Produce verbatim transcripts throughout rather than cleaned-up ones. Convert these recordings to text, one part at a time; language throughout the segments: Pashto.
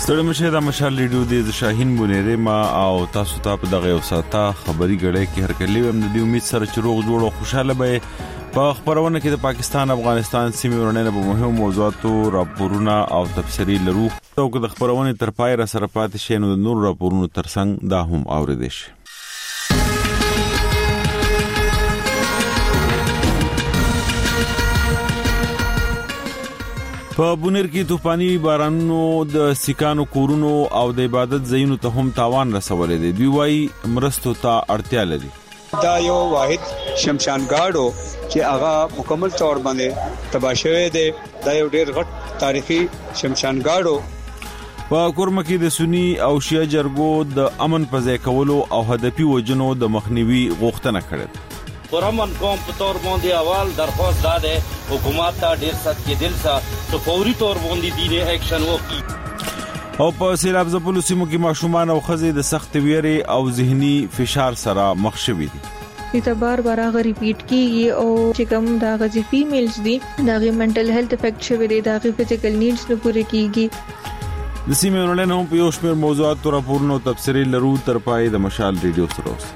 ستړي مشه د مشال ریډیو د شاهین بونیره ما او تاسو ته په دغه وساته خبري غړې کې هر کلی هم د امید سره چروغ جوړ او خوشاله به په خبرونه کې د پاکستان افغانستان سیمې ورننه په مهمو موضوعاتو راپورونه او تفسیری لرو او د خبرونه تر پای را سره پاتې شي نو د نور راپورونو ترڅنګ دا هم اوریدل شي. په بونیر کې طوفاني بارانونو د سکانو کورونو او د عبادت ځایونو ته هم تاوان رسولې دي. دوی وايي مرستو ته اړتیا لري. دا یو واحد شمشانګاړو چې هغه مکمل تور باندې تباشوي دي. دا یو ډېر غټ تاریخي شمشانګاړو په کورمه کې د سنی او شیعه جرګو د امن په ځای کولو او هدفي وجنو د مخنیوي غوښتنه کړې. پرامن قوم په تور باندې اول درخواست داده حکومت ته ډیر سخت کې دل سره تو فوري تور باندې دینه اکشن وکړي. او په سیلاب ځپلو سیمو کې ماشومان او ښځې د سخت ویرې او ذهني فشار سره مخ شوي دي. دا بار بار هغه ریپیټ کیږي او چې کوم دا غزي فیمیلز دي داغه منټل هیلث افیکټ شوی دی داغه فزیکل نیډز نه پوره کیږي. د سیمې ورننه هم په یو شمېر موضوعات راپورونو تفسیری لرو تر پای د مشال ریډیو سره اوس.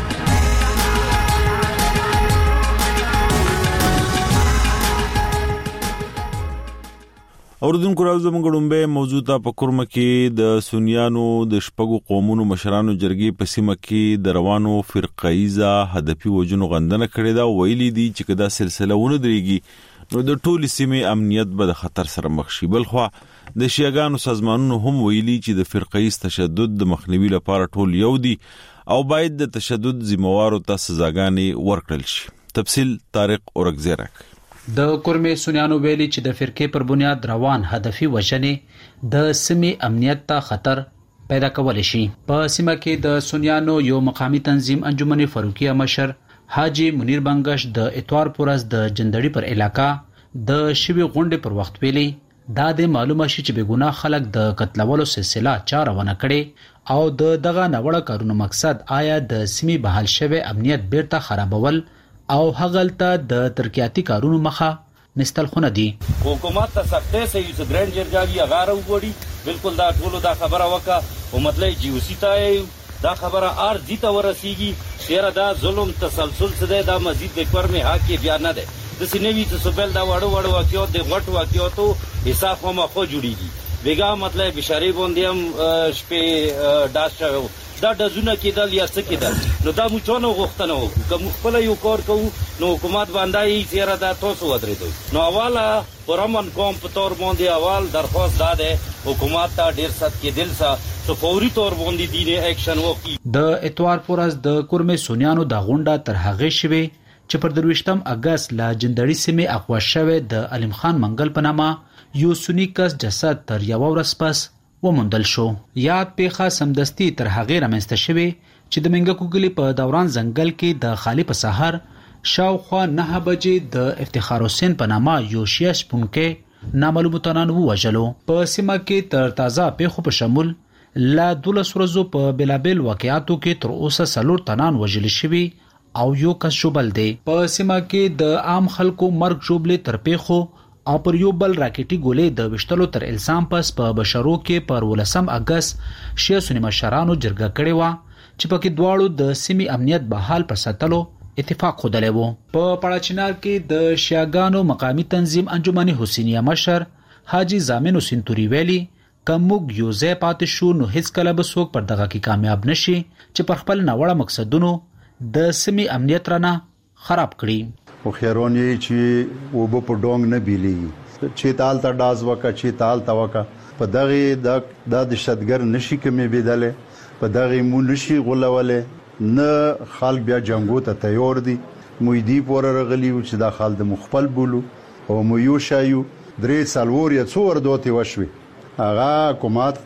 اوردونکو راوځو موږ ډومبه موضوعه په کورمه کې د سنیانو د شپږو قومونو مشرانو جرګې په سیمه کې د روانو فرقایزه هدفي وجنو غندنه کړې دا ویلي دي چې کدا سلسله ونه درېږي نو د ټولي سیمې امنیت به د خطر سره مخ شي. بلخو د شیعاګانو سازمانونو هم ویلي چې د فرقایز تشدد د مخنیوي لپاره ټول یو دي او باید د تشدد ذمہوارو ته سزاګانې ورکړل شي. تفصیل طارق اورګزیرک. د کورمه سنیانو ویلي چې د فرقې پر بنیاد روان هدفي وژنې د سیمې امنیت ته خطر پیدا کول شي. په سیمه کې د سنیانو یو مقامی تنظیم انجمن فاروقیه مشر حاجی منیر بنگش د اتوار پورز د جندړي پر علاقہ د شوی غونډې پر وخت ویلي دا د معلومه شي چې بګونه خلک د قتلولو سلسله چا روانه کړي او د دغه نوړه کارونو مقصد آیا د سیمې بحال شوی امنیت بیرته خرابول او هغلته د ترکیاتی کارونو مخه نستل خونه دي. حکومت ته سختي سي چې ګرانډ جرګاوي هغه وګړي بالکل دا ټولو دا خبره وکا او مطلب جیوسی ته دا خبره ار دي ته ورسیږي شهر دا ظلم تسلسل څه دا مزید د کور می حق کې بیان نه ده د سینوي څه سبل دا وړو وړو واقعو د غټ واقعو ته حساب هم خو جوړیږي بیګا مطلب بشاری باندې هم شپې داش دا د زونه کېدل یا څه کېدل نو دا مو چونه غوښتنه وو کوم خپل یو کار کوو نو حکومت باندې یې چیرې دا تاسو ودرېدو نو اواله پرامن قوم په تور باندې اول درخواست داده حکومت ته ډیر سخت کې دل سره تو فوري تور باندې دینه اکشن وکړي. د اتوار پورز د کورمه سنیانو د غونډه تر هغه شوي چې پر درويشتم اگست لا جندړي سیمه اقوا شوه د علیم خان منګل په نامه یو سنی کس جسد تر یو ورځ پس ومندل شو. یاد پیخه سمدستی تر هغه رامنځته شوی چې د منګکو کلی په دوران ځنګل کې د خالی په سحر شاوخوا نه بجې د افتخار حسین په نامه یو شیعه شپونکې نامعلومه تنان ووجلو. په سیمه کې تر تازه پیښو په شمول لا دولس ورځو په بلابل واقعاتو کې تر اوسه سلور تنان وجل شوی او یو کس شوبل دی. په سیمه کې د عام خلکو مرګ جوړلې تر پیښو او پر یو بل راکټي ګولې د وشتلو تر الزام پس په بشرو کې پر ولسم اگست شیعه سنی مشرانو جرګه کړې و چې پکې دواړو د سیمې امنیت بحال پر ساتلو اتفاق خودلې وو. په پړاچینار کې د شیعاګانو مقامی تنظیم انجمن حسینیه مشر حاجی زامن حسین توری ویلي کومګ یو ځای پاتې شو نو هیڅ کله به څوک پر دغه کې کامیاب نشي چې پر خپل نوړه مقصدونو د سیمې امنیت رانه خراب کړي. خو خیرون یې چې وب په ډونګ نه بیلی چې تال تا داز وکا چې تال تا وکا په دغه د د شتګر نشي کمې بيدله په دغه مو نشي غولولې نه خلک بیا جنگو ته تیار دي مو دی پور رغلی چې دا خال د مخبل بولو او مو یو شایو درې سالور یا څور دوته وشوي هغه حکومت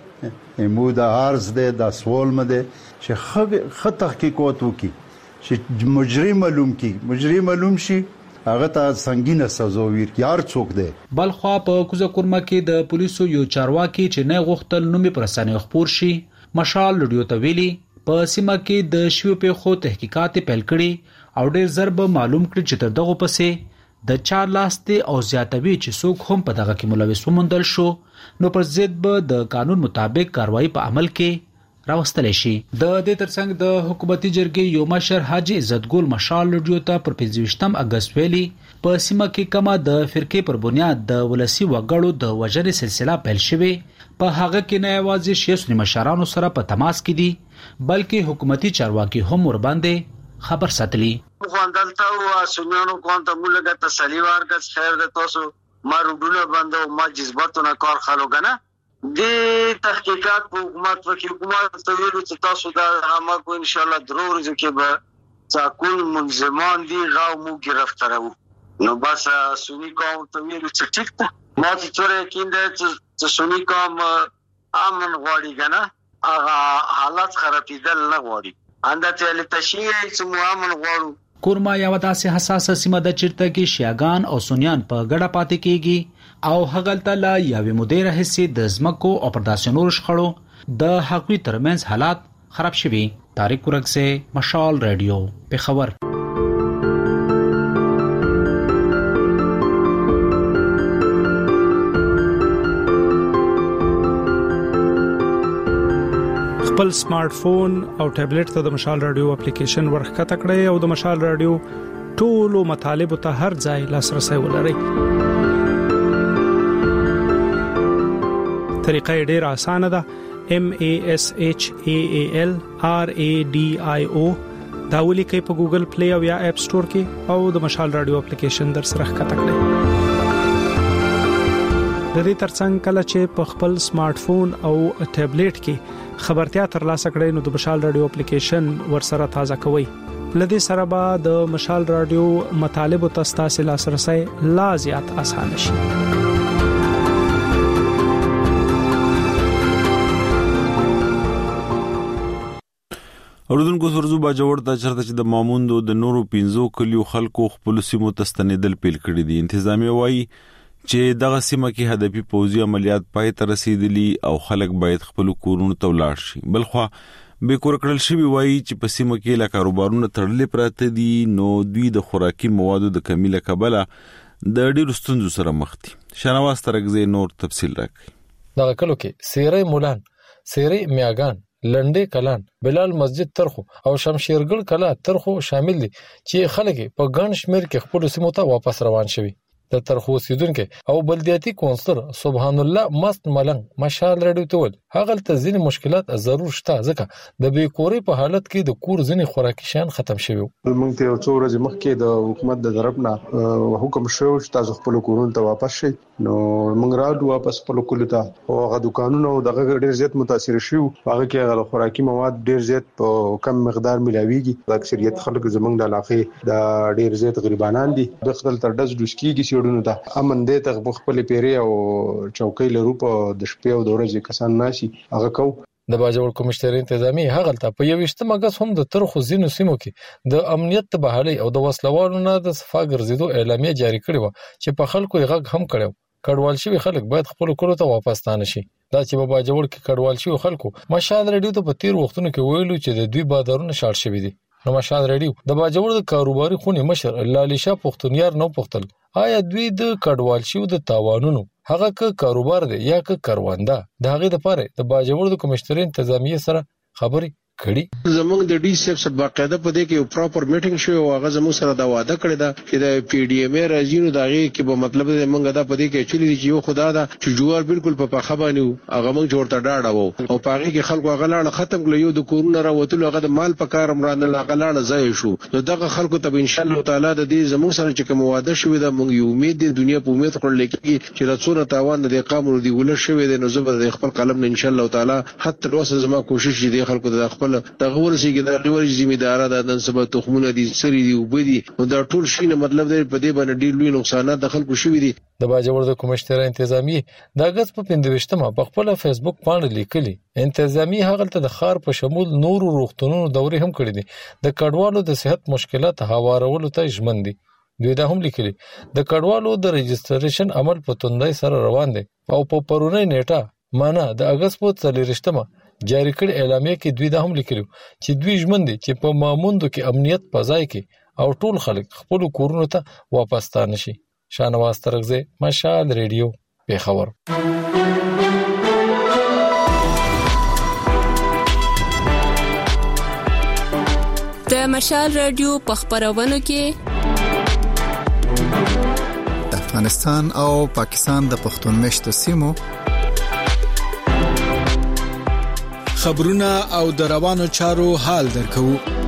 ته مو د هارز د د سوال مده چې خ خ تحقیقات وکي چې مجرم معلوم کی مجرم معلوم شي هغه ته سنگینه سزا ورکړي یار څوک دی. بلخوا په کوزه کورمه کې د پولیسو یو چارواکي چې نه غوښتل نومي پرسانه خبر شي مشال لډیو ته ویلي په سیمه کې د شیو په خو تحقیقات پیل کړي او ډېر ضرب معلوم کړي چې تر دغه پسې د چا لاسته او زیاتوي چې څوک هم په دغه کې ملوث وموندل شو نو پر ضد به د قانون مطابق کاروایی په عمل کې راوستل شي. د دې ترڅنګ د حکومتي جرګې یو مشر حاجی عزت ګل مشال لډیو ته پر پنځه اگست ویلي په سیمه کې کما د فرقې پر بنیاد د ولسی وګړو د وژنې سلسله پیل شوې. په هغه کې نه یوازې شیعه سنی مشرانو سره په تماس کې دي بلکې حکومتي چارواکي هم ور باندې خبر ساتلی. خواندلته او سنیانو کوانته مولګه تسلی ورکړ خیر د تاسو ما روډونه بندو ما جذباتونه کار خالو کنه د تحقیقات په حکومت وکي حکومت ته ویلو چې تاسو دا ما کو ان شاء الله ضرور چې به څاکول منظمان دي غاو مو گرفتارو نو بس سنی قوم ته ویلو چې ټیک ته ما چې ترې کیند چې سنی قوم امن غواړي کنه هغه حالات خرابېدل نه غواړي انده ته لتشیع چې مو امن غواړو. کورما یو داسې حساسه سیمه د چیرته کې شیعاګان او سنیان په ګډه پاتې کیږي او هغلته لا یوې مودې راهیسې د ځمکو او پر داسې نور شخړو د حقوقي ترمنځ حالات خراب شوي. طارق ورکسه مشال رادیو پیښور. خپل سمارټ فون او ټابلیټ ته د مشال رادیو اپلیکیشن ورخکته کړئ او د مشال رادیو ټولو مطالب ته هر ځای لاسرسي ولرئ. طریقه ډیره اسانه ده. M A S H A A L R A D I O دا ولیکئ په ګوګل پلی او یا اپ سٹور کې او د مشال رادیو اپلیکیشن در سره ښکته کړئ. د دې ترڅنګ کله چې په خپل سمارټ فون او ټابلیټ کې خبرتیا ترلاسه کړئ نو د مشال رادیو اپلیکیشن ورسره تازه کوئ. لدې سره به د مشال رادیو مطالب او تاسو لاسرسي لا زیات اسانه شي. اوردونکو سرزو باجوړ ته چرته چې د ماموندو د نورو پینځو کلیو خلکو خپل سیمو تستنیدل پیل کړی دي. انتظامیه وایي چې دغه سیمه کې هدفي پوځي عملیات پای ته رسیدلي او خلک باید خپل کورونو ته ولاړ شي. بلخو به کور کړل شي وایي چې په سیمه کې لا کاروبارونه تړلې پراته دي نو دوی د خوراکي موادو د کمی له کبله د ډېرو ستونزو سره مخ دي. شنواز ترګزي نور تفصیل راکړي. دغه کلو کې سیری مولان، سیری میاګان، لنډې کلان، بلال مسجد ترخو او شمشیرګل کلا ترخو شامل دي چې خلک په ګڼ شمیر کې خپل سیمو ته واپس روان شوي. د ترخو سیدونکو او بلدیاتي کونسلر سبحان الله مست ملنګ مشال رادیو ته ول هغه ته ځینې مشکلات ضرور شته ځکه د بیکوري په حالت کې د کور ځینې خوراکي شیان ختم شوي. موږ ته څو ورځې مخکې د حکومت د طرف نه حکم شو چې تاسو خپل کورونو ته واپس شئ نو موږ راځو واپس خپل کور ته او هغه دکانونه او دغه ډېر زیات متاثر شو. هغه کې هغه خوراکي مواد ډېر زیات په کم مقدار ملاويږي. د اکثریت خلک زمونږ د علاقې د ډېر زیات غریبانان دي. د خپل تر داس دوسکیږي سیډونو ته امن دې ته خپل پیری او چوکۍ لرو په د شپې او د ورځې کسان ناشي هغه کو. د باجوړ کمشتر انتظامی هغه ته په یوشتم اگست هم د ترخو زینو سیمو کې د امنیت ته بحالي او د وسلوالو نه د صفا ګرځیدو اعلامیه جاری کړې و چې په خلکو یې غږ هم کړو. کډوال شوی خلک باید خپل کور ته واپس تانه شي. دا چې په باجوړ کې کډوال شوی خلکو مشال رادیو ته په تیر وختونو کې ویلو چې د دوی بازارونه شاړ شوی دي. نو مشال رادیو د باجوړ د کاروباري خونې مشر لالیشا پښتونیار نو پختل آیا دوی د کډوال شوی د تاوانونو هغه ک کاروبار دی یا ک کاروانده د هغه د پاره د باجوړ د کمشتر انتظامیه سره خبري کړي. زمونږ د ډي سی اف سره باقاعده په دې کې یو پراپر میټینګ شو او هغه زموږ سره دا وعده کړی دا چې د پی ډي ایم راځي نو دا غي کې به مطلب دې مونږ دا په دې کې چلی دي چې یو خدا دا چې جوار بالکل په پخه باندې هغه مونږ جوړ ته ډاډه وو او په هغه کې خلکو هغه لاړه ختم کړ. یو د کورونا راوتلو هغه د مال په کار مرانه هغه لاړه ځای شو. نو دغه خلکو ته ان شاء الله تعالی د دې زموږ سره چې کوم وعده شوی دا مونږ یو امید د دنیا په امید کړل کې چې راتونه تاوان د قانون دی ول شوی د نو زبر د خپل قلم ان شاء الله تعالی حتی اوس زما کوشش دي خلکو د خپل دغه چې د ډیوري ذمہدار ده د سبا تخمونه دي سری دی وبدي نو دا ټول شي نه مطلب دی په دې باندې ډیر لوی نقصانات د خلکو شوي دي. د باجوړ د کمشتر انتظامی د اگست په پنځه په خپل فیسبوک باندې لیکلي انتظامی هغه ته د خار په شمول نورو روغتونونو دوري هم کړی دي. د کډوالو د صحت مشکلات هوارولو ته ژمن دي. دوی دا هم لیکلي د کډوالو د رجستریشن عمل په توندۍ سره روان دي او په پرونی نیټه معنا د اگست په څلورشتمه جاری کړ اعلامیه کې دوی دا هم لیکلو چې دوی ژمن دي چې په ماموندو کې امنیت په ځای کې او ټول خلک خپل کورونو ته واپس ستانه شي. شانواز ترغزی، مشال ریډیو، پیښور. د مشال ریډیو په خبرونو کې د افغانستان او پاکستان د پښتون مشتو سیمو خبرونه او د روانو چارو حال درکو.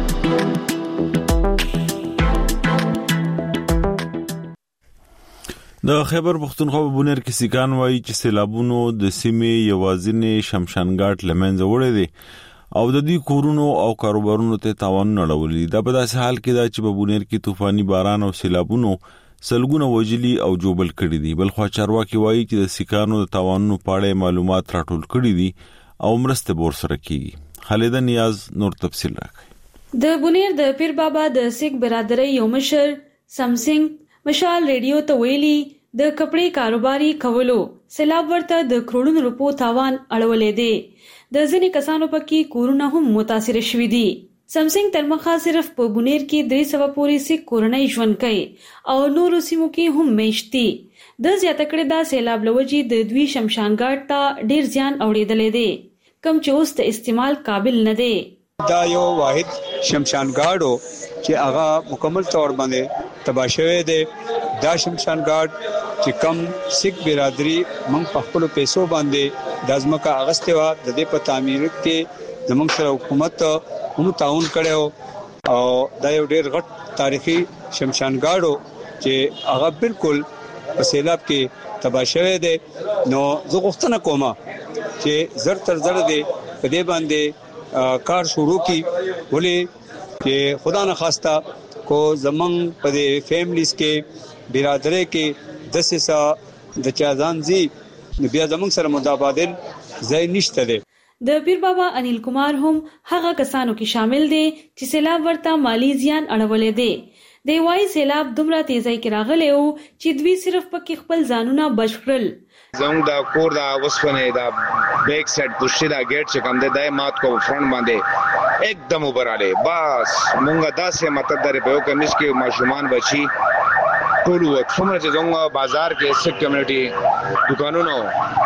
د خیبر پختونخوا په بونیر کې سیکان وایي چې سیلابونو د سیمې یوازینی شمشانګاټ لمنځه وړي دي او د دې کورونو او کاروبارونو ته تاوان نړولې. دا په داسې حال کې دا چې په بونیر کې طوفاني باران او سیلابونو سلګونه وجلي او جوبل کړي دي. بلخو چارواکي وایي چې د سیکانو د تاوانونو په اړه معلومات راټول کړي دي او مرسته بور سره کیږي. خالد نیاز نور تفصیل راکړي. د بونیر د پیر بابا د سیک برادرۍ یو مشر سمسنګ مشال ریډیو ته ویلي د کپړې کاروباري کولو سیلاب ورته د کروڑونو روپو تاوان اړولې دي. د ځینې کسانو پکې کورونه هم متاثر شوي دي. سمسنګ ترمخه صرف په بونیر کې درې سوه پورې سیک کورنۍ ژوند کوي او نورو سیمو کې هم میشت دي. د زیاته کړې دا سیلاب لوجې د دوی شمشانګاټ ته ډیر زیان اورېدلې دي کوم چې اوس د استعمال قابل نه دي. دا یو واحد شمشانګاډ چې هغه مکمل تور باندې تباہ شوی دی. دا شمشانګاډ چې کم سیک برادری موږ په خپل پیسو باندې د ځمکه اغستې و د دې په تعمیر کې زموږ سره حکومت هم تعاون کړو او دا یو ډیر غټ تاریخي شمشانګاډ چې هغه بالکل په سیلاب کې تباہ شوی دی. نو زه غوښتنه کوم چې زر تر زر دی په دې باندې کار شروع کی ولې چې خدا نه خواسته کو زمنګ په دې فیملیز کې برادری کې د سسا د چازانځي بیا زمنګ سره متبادل ځای نشته دی. د پیر بابا انیل کمار هم هغه کسانو کې شامل دي چې سیلاب ورته مالی زیان اړولې دي. دی وايي سیلاب دومره تیزی کې راغلی او چې دوی صرف پکې خپل ځانونه بچ کړل. زموږ د کور د وسپنې د بیک سایډ پوښتې دا گیټ چې کوم دی دای مات کو فرنٹ باندې एकदम وبراله. بس مونږه داسې مطلب درې په یو کمیس کې ماشومان بچي ټول وخت څومره چې زموږ بازار کې سیک کمیونټي دکانونو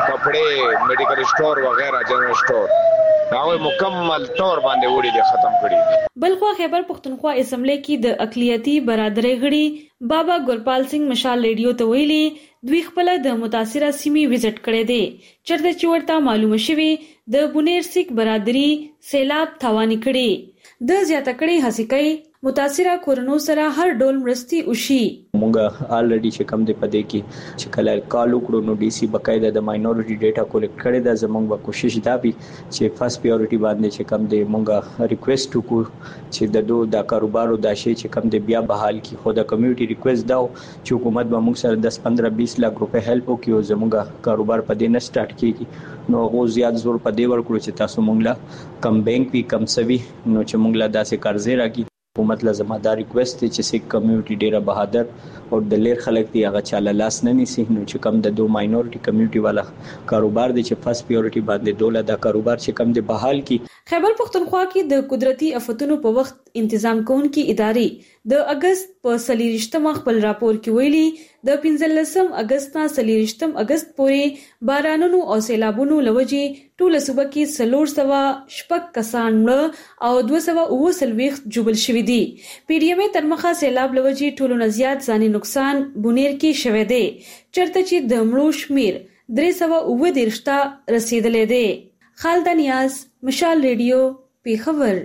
کپڑے میډیکل سٹور وغیرہ جنرل سٹور هغه مکمل تور باندې وړي دي ختم کړي. بلخو خیبر پختونخوا اسمبلی کې د اقلیتی برادرۍ غړي بابا ګورپال سنگ مشال ریډیو ته ویلي دوی خپل د متاثره سیمې وزټ کړي دي چرته چې ورته معلومه شوي د بونیر سیک برادری سیلاب تاواني کړي. د زیاته کړي هڅې کوي متاثره کورونو سره هر ډول مرستي وشي. مونږه الریډي چې کم دی پدې کې چې کله کال وکړو نو ډي سي بقایده د ماینورټي ډیټا کولیکټ کړي دا زمونږ به کوشش دا وي چې فرست پریورټي باندې چې کم دی مونږه ریکوست وکړو چې د دوه د کاروبارو د شي چې کم دی بیا بحال کی خو د کمیونټي ریکوست دا چې حکومت به موږ سره دس پندرہ بیس لک روپے هیلپ وکړي او زمونږه کاروبار پدې نه سٹارټ کیږي. نو غو زیات زور پدې ورکړو چې تاسو مونږ لا کم بانک وی کم سوي نو چې مونږ لا داسې قرضې راکې حکومت له زمادار ریکوست چې سیک کمیونټي ډیره بهادر او د لیر خلک دی هغه چاله لاس نه نیسي نو چې کم د دو ماینورټي کمیونټي والا کاروبار دی چې فرست پریورټي باندې دوله دا کاروبار چې کم دی بحال کی. خیبر پختونخوا کې د قدرتي آفتونو په وخت تنظیم کوونکي ادارې د اگست په سلیریشتم خپل راپور کې ویلي د پنځلسم اگست نه سلیریشتم اگست پورې بارانونو او سیلابونو لوجې ټول صوبه کې سلور سوا شپږ کسان مړه او دوه سوا اوه سلويخت جوبل شوي دي. پی ډی ایم ترمخه سیلاب لوجې ټولو نه زیات ځاني نقصان بونیر کې شوه دی چرته چې د مړو شمیر درې سوا اوه دیرشته رسیدلې دی. خالد نیاز مشال ریډیو پیښور.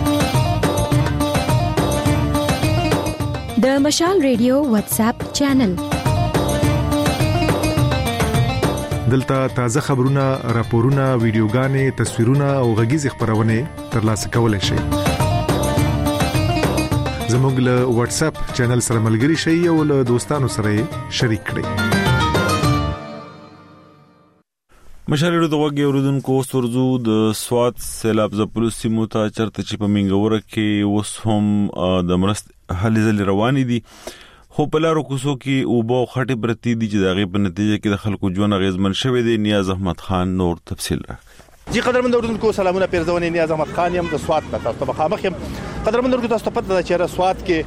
د مشال ریډیو واتس اپ چینل دلته تازه خبرونه، راپورونه، ویډیوګانې، تصویرونه او غږیز خبرونه ترلاسه کولای شئ. زموږ له واتس اپ چینل سره ملګري شئ او له دوستانو سره شریک کړئ. مشالېړو د وګي اوردونکو سورزو د سوات سیلاب زپلو سیمو ته چرته چې په منګوره کې اوس هم د مرست هلې ځلې روانې دي خو په لارو کوڅو کې اوبه او خټې پرتې دي چې د هغې په نتیجه کې د خلکو ژوند اغېزمن شوی دی. نیاز احمد خان نور تفصیل راکړي. جی قدرمن اوردونکو سلامونه پیرزونه نیاز احمد خان یم د سوات ته تاسو مخامخ یم. قدرمن اوردونکو تاسو ته پته ده چې سوات کې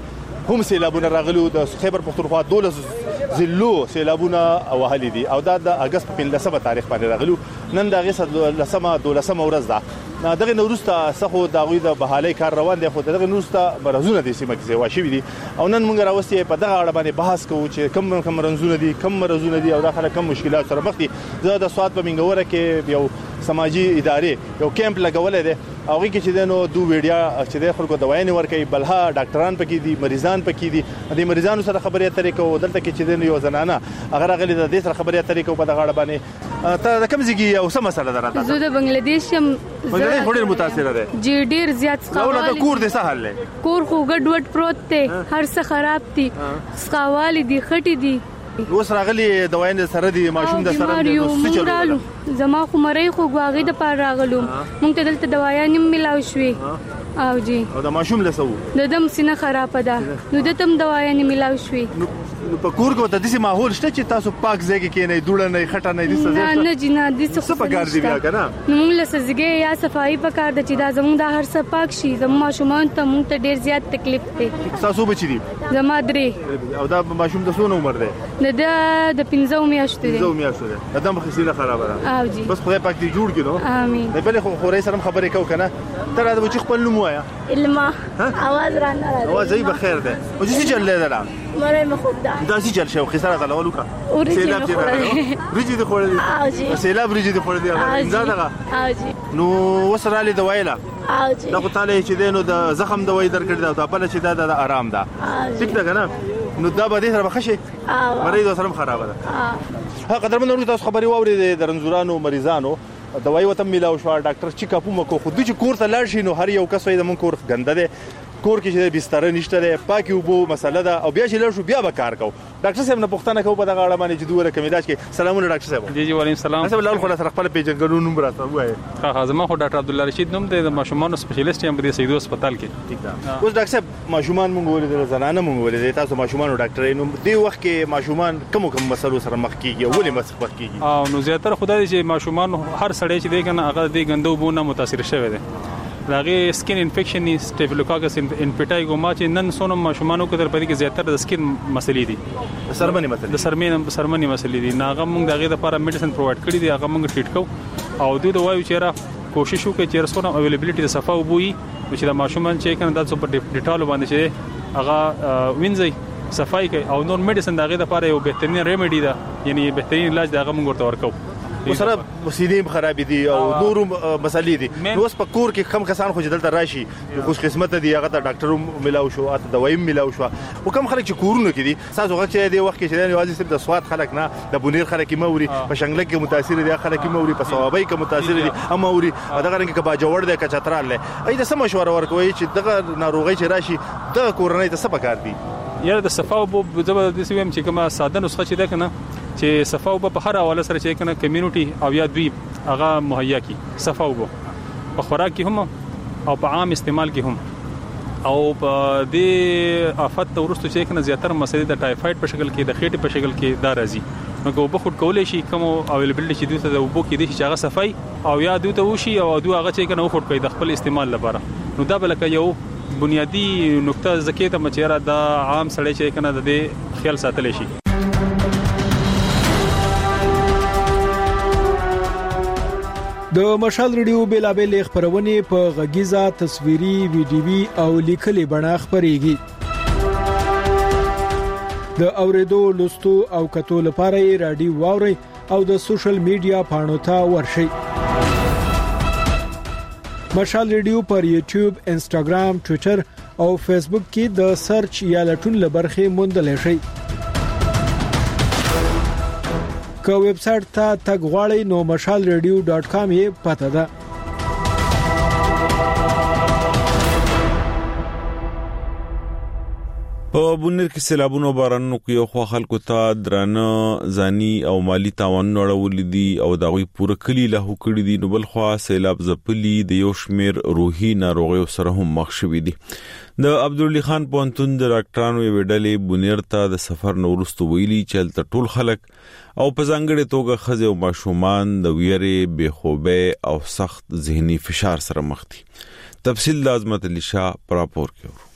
هم سیلابونه راغلي د خیبر پختونخوا دولس زلو سیلابونه وهلي دي او دا د اگست په لسمه تاریخ باندې راغلي نن د اگست لسمه دولسمه ورځ ده دغه نورسته سخو داوی د بحالي کار روان دي خو دغه نورسته مرزونه دي سیمه کې واشي دي او نن موږ راوستي په دغه اړه باندې بحث کوو چې کم کم مرزونه دي کم مرزونه دي او داخله کم مشکلات سره مخ دي زه د سواد په منګوره کې یو سماجی ادارې یو کیمپ لګولې ده او کې چې دنو دو ویډیا چې د خلکو دوايانې ورکوي بلها ډاکټران پکې دي مریضان پکې دي د مریضانو سره خبرې اترې کوو دلته کې چې دنو یو زنانه هغه غلي د دې سره خبرې اترې کوو په دغه اړه باندې ته د کوم ځای او سم مسله درته زه د بنگلاديش يم بنگلاديش ډېر متاثر ده جی ډېر زیات سقاوالي دا کور دې څه حل لې کور خو ګډ وډ پروت ته هر څه خراب دي سقاوالي دي خټي دي اوس راغلي دوايانې سره دي ماشوم د سره د څه چلو زما خو مړی خو غواغي د پار راغلو مونږ ته دلته دوايانې ملاو شوې او جی او د ماشوم لسو د دم سینه خراب ده نو د تم دوايانې ملاو شوې نو په کور کې د دې ماحول شته چې تاسو پاک ځای کې نه دوړه نه خټه نه دي څه نه نه جنا دي څه په کار دی بیا کنه نو موږ له سزګي یا صفائی په کار د چې دا زموږ د هر څه پاک شي زموږ ماشومان ته موږ ته ډیر زیات تکلیف دی تاسو بچی دي زما درې او دا ماشوم د څونه عمر دی نه د د پنځو میاشتو دی پنځو میاشتو دی دا هم خسینه خراب ده او جی بس خدای پاک دې جوړ کړو امين نه بل خو خوري سره خبرې کو کنه تر دا چې خپل نوم وایا علما आवाज را نه راځي आवाज یې بخیر ده او چې چل دی دا مړی مخوب ده دا چې چل شو خساره غلولو کا سیلاب چې ریجی د خوري او جی سیلاب ریجی د خوري دا دا او جی نو وسره لې دوایلا او جی دا خو تعالی چې دینو د زخم دوای درکړی دا په لچ دا د آرام ده ټیک ده کنه نو دا به دې سره بخښي مریض سره خراب ده ها قدرمن ورو تاسو خبري واوري د رنزورانو مریضانو دوايي وته ملاو شو ډاکټر چې کاپو مکو خو د چې کور ته لاړ شي نو هر یو کس وي د من کور غنده ده کور کې چې بستر نشته ده پاکي وبو مسله ده او بیا چې لاړ شو بیا به کار کو ډاکټر صاحب نه پوښتنه کوو په دغه اړه باندې چې دوه کمیداج کې سلامونه ډاکټر صاحب جی جی وعلیکم السلام تاسو لاول خلاص خپل پیژنګلو نوم راته وایي ها ها زما خو ډاکټر عبد الله رشید نوم دی د ماشومان سپیشلیست یم په سیدو هسپتال کې ټیک ده اوس ډاکټر صاحب ماشومان مونږ ولې زنانه مونږ ولې تاسو ماشومان او ډاکټر نو دی وخت کې ماشومان کوم کوم مسلو سره مخ کیږي ولې مخ کیږي او نو زیاتره خدای دې چې ماشومان هر سړی چې دی کنه هغه د غندو بونه متاثر شوی دی داغه سکین انفیکشن ني سټیفلوکاکس انفیټایګوما چې نن سونو ماشومانو کې تر پدې کې زیاتره د سکین مسلې دي سرمنی مسلې د سرمنی سرمنی مسلې دي ناغه موږ دغه لپاره میډیسن پرووایډ کړی دي هغه موږ ټریټ کوو او دوی د وایو چې را کوشش وکړي چې رسونه اویلیبিলিټي د صفه وبوي چې د ماشومان چې کنه د سپر ډیټالو باندې چې هغه وینځي صفای کوي او نور میډیسن دغه لپاره یو بهترین ریمیډي ده یعنی بهترین علاج دغه موږ ورته ورکو وسره وسیدې خراب دي او نور مسلې دي نو اوس په کور کې کم کسان خو جدل تر راشي خوش قسمت دي هغه ته ډاکټر ملاو شو اته دوايي ملاو شو او کم خلک چې کورونه کې دي تاسو هغه چې دی وخت کې چې یوازې صرف د سواد خلک نه د بونیر خلک موري په شنګل کې متاثر دي خلک موري په ثوابي کې متاثر دي اما موري دغه رنګ کې با جوړ دي کچترال له اې د سم مشوره ورکوي چې دغه ناروغي چې راشي د کورنۍ ته څه پکار دي یاره د صفاو په زبردست ویم چې کومه ساده نسخه چې ده کنه چې صفاو په هر حواله سره چې کنه کمیونټي او یا دوی هغه مهیا کی صفاو په خوراک کې هم او په عام استعمال کې هم او په دې آفت ورستو چې کنه زیاتره مسلې د ټایفاید په شکل کې د خېټې په شکل کې دا راځي نو کو په خود کولې شي کوم اویلیبিলিټي چې دوی ته د وبو کې دي چې هغه صفای او یا دوی ته وشي او دوی هغه چې کنه خود کوي د خپل استعمال لپاره نو دا بلکې یو بنیادی نقطه زکه ته مچېره د عام سړی چې کنه د دې خیال ساتل شي د مشال ریډیو بیلابل خبرونه په غږیزه تصویري ویډیوي او لیکلي بڼه خبريږي د اوریدو لوستو او کتو لپاره رادیو واوري او د سوشل میډیا پاڼو ته ورشي مشال ریډیو پر یوټیوب انستګرام ټوئیټر او فیسبوک کې د سرچ یا لټون لبرخه موندل شي که ویب سټ ته تګ غواړئ نو مشال ریډیو ډاٹ کام یې پته ده په بونیر کې سیلابونو بارانونو کې یو خو خلکو ته درانه ځاني او مالی تاوان اړول دي او دا غوي پوره کلی له کړی دي نو بل خو سیلاب زپلی د یو شمیر روحي ناروغي سره هم مخ شوې دي د عبدالله خان پونتون د ډاکټرانو ویډلې بونیر ته د سفر نورستو ویلي چې تل ټول خلک او په ځانګړي توګه خزه او ماشومان د ویری بخوبه او سخت ذهني فشار سره مخ دي تفصیل لازمت علی شاه پراپور کړو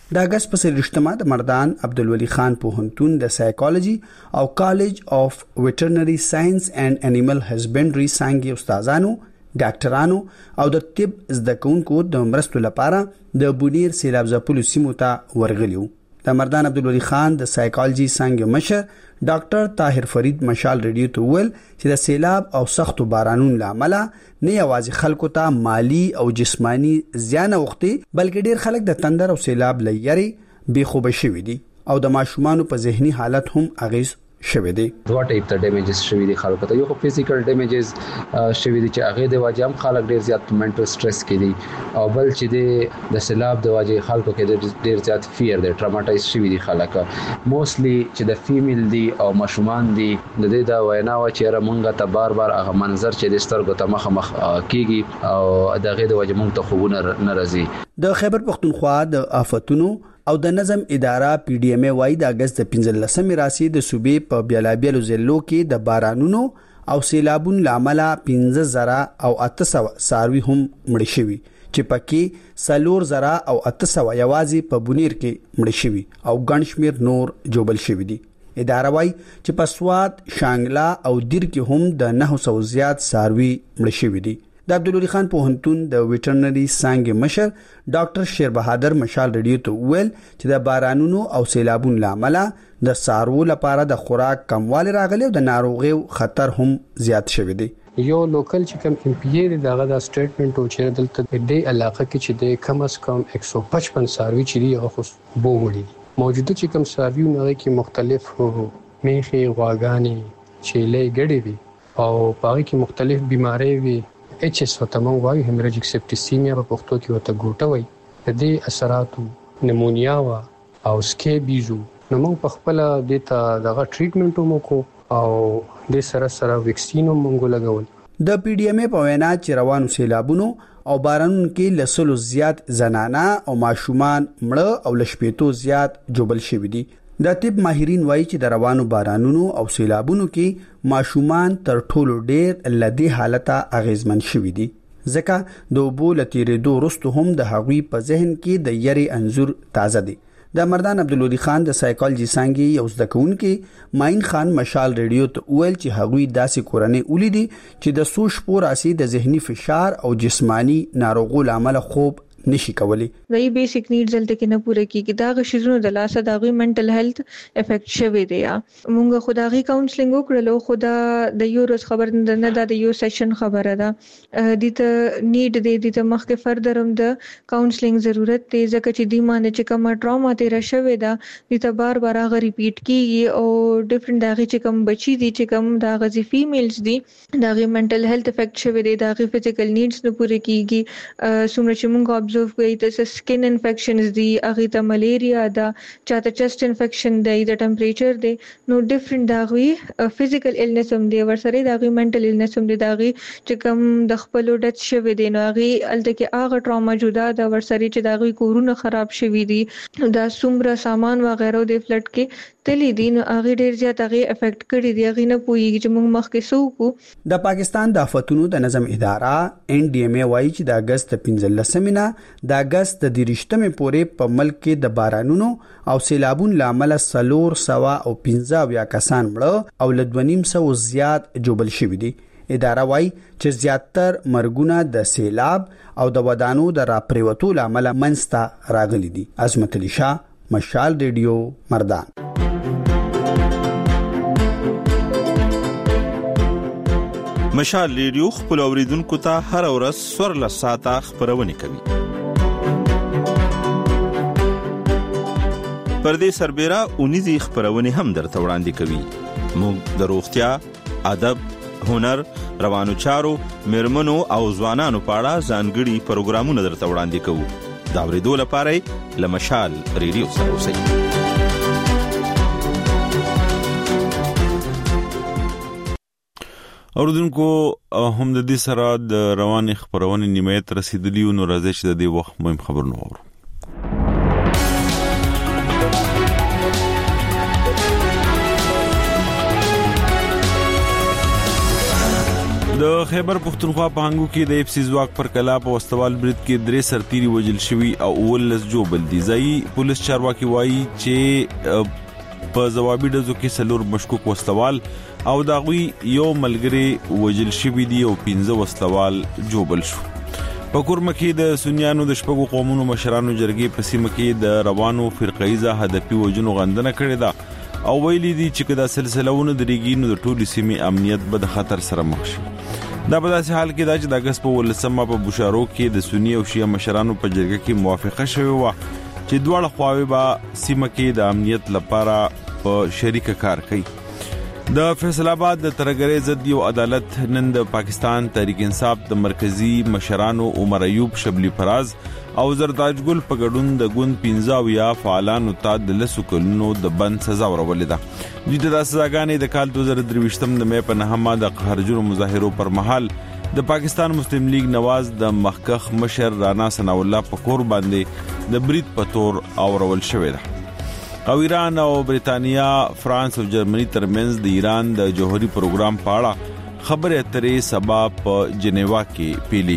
د اگست په سرشتما د مردان عبدالولي خان پوهنتون د سایکالوجي او کالج اف ویټرنری ساينس اند انیمل هزبنډري څنګه استادانو ډاکټرانو او د طب زده کوونکو د مرستو لپاره د بونیر سیلاب ځپلو سیمو ته ورغلیو. د مردان عبدالولي خان د سایکالوجي څنګه مشر ډاکټر طاهر فرید مشال ریډیو ته ویل چې د سیلاب او سختو بارانونو لامل نه یوازې خلکو ته مالی او جسمانی زیان اوختي بلکې ډیر خلک د تندر او سیلاب لري بې خوب شوي دي او د ماشومان په ذهني حالت هم اغیز شوی دی. دوه ټایپ ته ډیمیجز شوی دي خلکو ته. یو خو فزیکل ډیمیجز شوی دي چې هغه د واجب هم خلک ډیر زیات منټل سټرس کې دي او بل چې د سیلاب د واجب خلکو کې ډیر زیات فیر دی ټراماټایز شوی دي خلک. موستلی چې د فیمیل دي او ماشومان دي د دې دا وینا و چې را مونږه ته بار بار هغه منظر چې د سترګو ته مخ مخ کیږي او دغه د واجب مونږ ته خوبونه نه راځي. د خیبر پختونخوا د آفتونو او د نظم اداره پی ډی ایم وايي د اگست د پنځلسمې راسي د صوبې په بیلابیلو ضلعو کې د بارانونو او سیلابونو لامل پنځه زره او اته سوه ساروي هم مړ شوي چې پکې سلور زره او اته سوه یوازې په بونیر کې مړ شوي او ګڼ شمیر نور جوبل شوي دي. اداره وايي چې په سوات، شانګلا او دیر کې هم د نهه سوه زیات ساروي مړ شوي دي. د عبدالولي خان پوهنتون د ویټرنری څنګه مشر ډاکټر شیر بهادر مشال ریډیو ته ویل چې د بارانونو او سیلابونو لامل د سارو لپاره د خوراک کموالی راغلی او د ناروغیو خطر هم زیات شوی دی. یو لوکل چې کوم ایم پی ای دغه د سټیټمنټ او چې دلته د دې علاقې کې چې د کم از کم یک سو پچپن ساروي چې دی هغه خو بو وړي موجوده چې کوم ساروي نه کې مختلف میخي غواګانی چيلې ګډې وي او پاره کې مختلف بيمارۍ وي. ایچ اس وته مونږ وایو هیمریجیک سپټیسیمیا په پښتو کې وته ګوټه وایي. د دې اثراتو نمونیا وا او سکیبیزو نو موږ په خپل د ته دغه ټریټمنټ مو کو او د سره سره ویکسین مونږ لګول. د پی ډی ایم په وینا چې روانو سیلابونو او بارانونو کې لسلو زیات زنانه او ماشومان مړه او لشپېتو زیات جوبل شوي دي. د طب ماهرین وایي چې د روانو بارانونو او سیلابونو کې ماشومان تر ټولو ډېر لدی حالت اغیزمن شوي دي ځکه د اوبو لتیریدو وروسته هم د هغوی په ذهن کې د یری انځور تازه دي. د مردان عبدالولي خان د سایکالوجي څنګه یو زده کوونکی ماین خان مشال ریډیو ته ویل چې هغوی داسې کورنۍ ولیدي چې د سوش پوراسي د ذهني فشار او جسمانی ناروغو لامل خوب نشي کولی. وی بیسیک نیډز دلته کې نه پوره کیږي. دا غشیزونو د لاسه داغي منټل هیلث افیکټ شوی دی. مونږ خدایي کاونسلینګ وکړلو خدا د یو روز خبر نه د یو سیشن خبره ده. د ته نیډ دی د ته مخکې فردر هم د کاونسلینګ ضرورت دی ځکه چې دی باندې چې کوم ټراما تیر شوی ده د ته بار بار هغه ریپیټ کیږي او ډیفرنٹ داغي چې کوم بچی دي چې کوم دا غزي فیمیلز دي داغي منټل هیلث افیکټ شوی دی داغي فزیکل نیډز نه پوره کیږي. سمره چې مونږ observe کوي ته سکن انفیکشنز دي اغه ته ملیریا ده چاته چست انفیکشن دی د ټمپریچر دی نو ډیفرنٹ داغوي فزیکل النس هم دی ورسره داغوي منټل النس هم دی داغوي چې کوم د خپل ډت شوی دی نو اغه الته کې اغه ټراما جدا ده ورسره چې داغوي کورونه خراب شوی دي دا څومره سامان و غیره د فلټ کې تلی دین اغه ډیر زیات اغه افیکټ کړی دی اغه نه پويږي چې موږ مخکې سوکو. د پاکستان د آفتونو د نظم اداره ان ډی ایم ای وايي چې د اگست پنځلسمه د اگست د دیرشتمه پورې په ملک کې د بارانونو او سیلابون لامل سلور سوا او پنځه بیا کسان مړه او لدونیم سو زیات جوبل شوی دي. اداره وايي چې زیاتر مرګونه د سیلاب او د ودانو د راپریوتو لامل منځته راغلي دي. عظمت علي شاه مشال ریډیو مردان. مشال ریډیو خپل اوریدونکو ته هر ورځ سور له ساعته خبرونه کوي. پردې سربېره اونیزي خبرونه هم درته وړاندې کوي. موږ د روغتیا، ادب، هنر، روانو چارو، مرمنو او ځوانانو په اړه ځانګړي پروګرامونه درته وړاندې کوو. دا ورېدو لپاره له مشال ریډیو سره اوسئ. اوردونکو هم د دې سره د رواني خبرونه نیمایت رسیدلی نو راځي چې د دې وخت مهم خبرونه اورو. د خیبر پختونخوا په هنګو کې د اف سی ځواک پر کلا په واستوال برید کې درې سرتيري وجل شوی او ولس جوبل دي ځای پولیس چارواکي وایي چې په ځوابي ډزو کې سلور مشکوک واستوال او داغوی یو ملګری وجل شوی دی او پنځه واستوال جوبل شو. په کورمه کې د سنیانو د شپږو قومونو مشرانو جرګې په سیمه کې د روانو فرقایزه هدفي وجنو غندنه کړې ده او ویلي دي چې دا سلسلهونه د ریګینو د ټولي سیمې امنیت به د خطر سره مخ شي. دا په داسې حال کې دا چې د اگست په ولسمه په بشارو کې د سنی او شیعه مشرانو په جرګه کې موافقه شوې و چې دواړه خواوې به سیمه کې د امنیت لپاره په شریک کار کوي. د فیصل آباد د ترګری ضد یو عدالت نن د پاکستان تحریک انصاف د مرکزی مشرانو عمر ایوب شبلی فراز او زرداج ګل په ګډون د ګوند پنځه او یا فعالانو ته د لسو کلونو د بند سزا ورولې ده. دوی ته د سزاګانې د کال دوه زره درویشتم د مې په نهمه د قهرجن مظاهرو پر مهال د پاکستان مسلم لیگ نواز د مخکخ مشر رانا ثنا الله په کور باندې د برید په تور اورول شوې ده. او ایران او برېټانیا، فرانس او جرمني ترمنځ د ایران د جوهري پروګرام په اړه خبرې اترې سبا په جنیوا کې پیلي.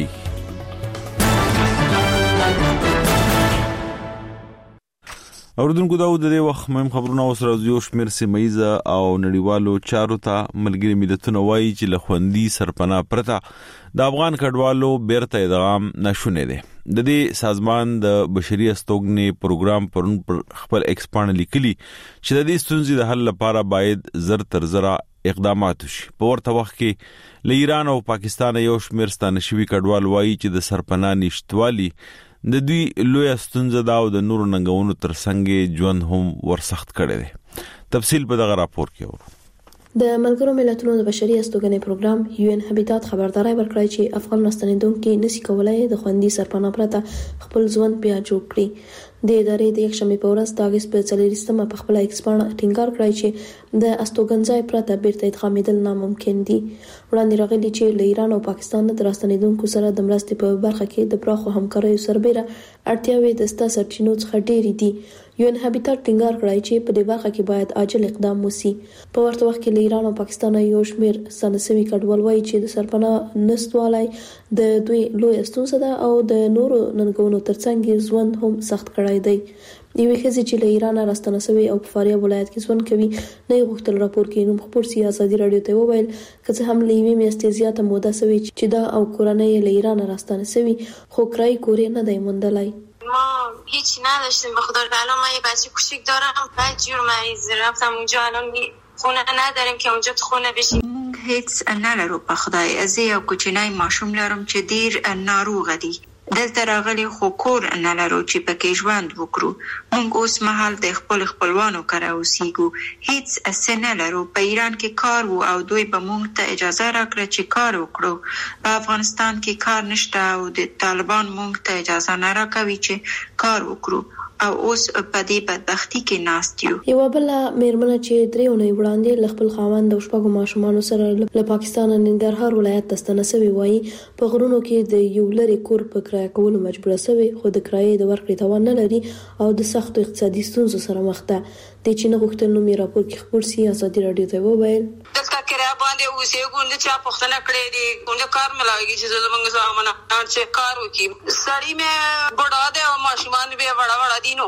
اوردونکو دا د دې وخت مهم خبرونه اوس راځي او شمیر سیمایي او نړیوالو چارو ته ملګری ملتونه وایي چې لخوندي سرپناه پرته د افغان کډوالو بیرته ادغام نشونه دي. د دې سازمان د بشري استوګنې پروګرام پرون پر خپل ایکسپان لیکلي چې د دې ستونزې د حل لپاره باید زر تر زره اقدامات وشي. په ورته وخت کې له ایران او پاکستان یو شمیر ستانه شوي کډوال وایي چې د سرپناه نشټوالي د دوی لوی ستونزه دا او د نورو ننګونو ترڅنګ ژوند هم ورسخت کړي دي. تفصیل په دغه راپور کې اورو. د ملګرو ملتونو د بشري استوګنې پروګرام یو ان هابیټات خبرداري ورکړی چې افغان مستندونکو نشي کولای د خوندي سرپناه پرته خپل ژوند بیا جوړ کړي. د ادارې د یک شنبه په ورځ د اگست په څلورمه په خپل ایکسپان ټینګار کړی چې د استوګنځای پرته بیرته ادغامېدل ناممکن دي. وړاندې راغلي چې له ایران او پاکستان د راستنیدونکو سره د مرستې په برخه کې د پراخو همکاریو سربېره اړتیاوې د ستا سرچینو څخه ډېرې دي. یو ان هابیټات ټینګار کړی چې په دې برخه کې باید عاجل اقدام وشي. په ورته وخت کې له ایران او پاکستان یو شمیر سنسوي کډوال وایي چې د سرپناه نشټوالي د دوی لوی ستونزه ده او د نورو ننګونو ترڅنګ ژوند هم سخت کړی دی. یوه خزي چې له ایران راستنه شوی او په فاریاب ولایت کې ژوند کوي نه غوښتل راپور کې نوم خبر سي ازادي رادیو ته وویل چې هم له یوې میاشتې زیاته موده شوی چې دا او کورنۍ له ایران راستنه شوی خو کرای کورې نه دی موندلای. ما هیچ نداشتیم به خدا الان من یه بچه کوچیک دارم بعد جور مریض رفتم اونجا الان خونه نداریم که اونجا تو خونه بشیم. هیڅ نه لرو په خدای از یو کوچنی ماشوم لرم چې ډیر ناروغ دی. دلته راغلي خو کور نه لرو چې پکې ژوند وکړو. موږ اوس مهال د خپل خپلوانو کره اوسېږو. هیڅ څه نه لرو. په ایران کې کار وو او دوی به موږ ته اجازه راکړه چې کار وکړو. په افغانستان کې کار نشته او د طالبان موږ ته اجازه نه راکوي چې کار وکړو او اوس په دې بدبختی کې ناست یو. یو بل میرمنه چې درې ونې وړاندې ل خپل خاوند او شپږو ماشومان سره له پاکستان ننګرهار ولایت ته ستنه شوی وایي په غرونو کې د یو لري کور په کرایه کولو مجبور شوی خو د کرایې د ورکړې توان نه لري او د سختو اقتصادي ستونزو سره مخ ده. د چین غوښتل نو می راپور کې خبر سي ازادي رادیو ته وویل دلته کرایه باندې اوسې ګوند چا پښتنه کړې دي ګوند کار ملاويږي چې زمونږ سامانه چې کار وکي سړی مې بډا ده او ماشومان به وړا وړا دي نو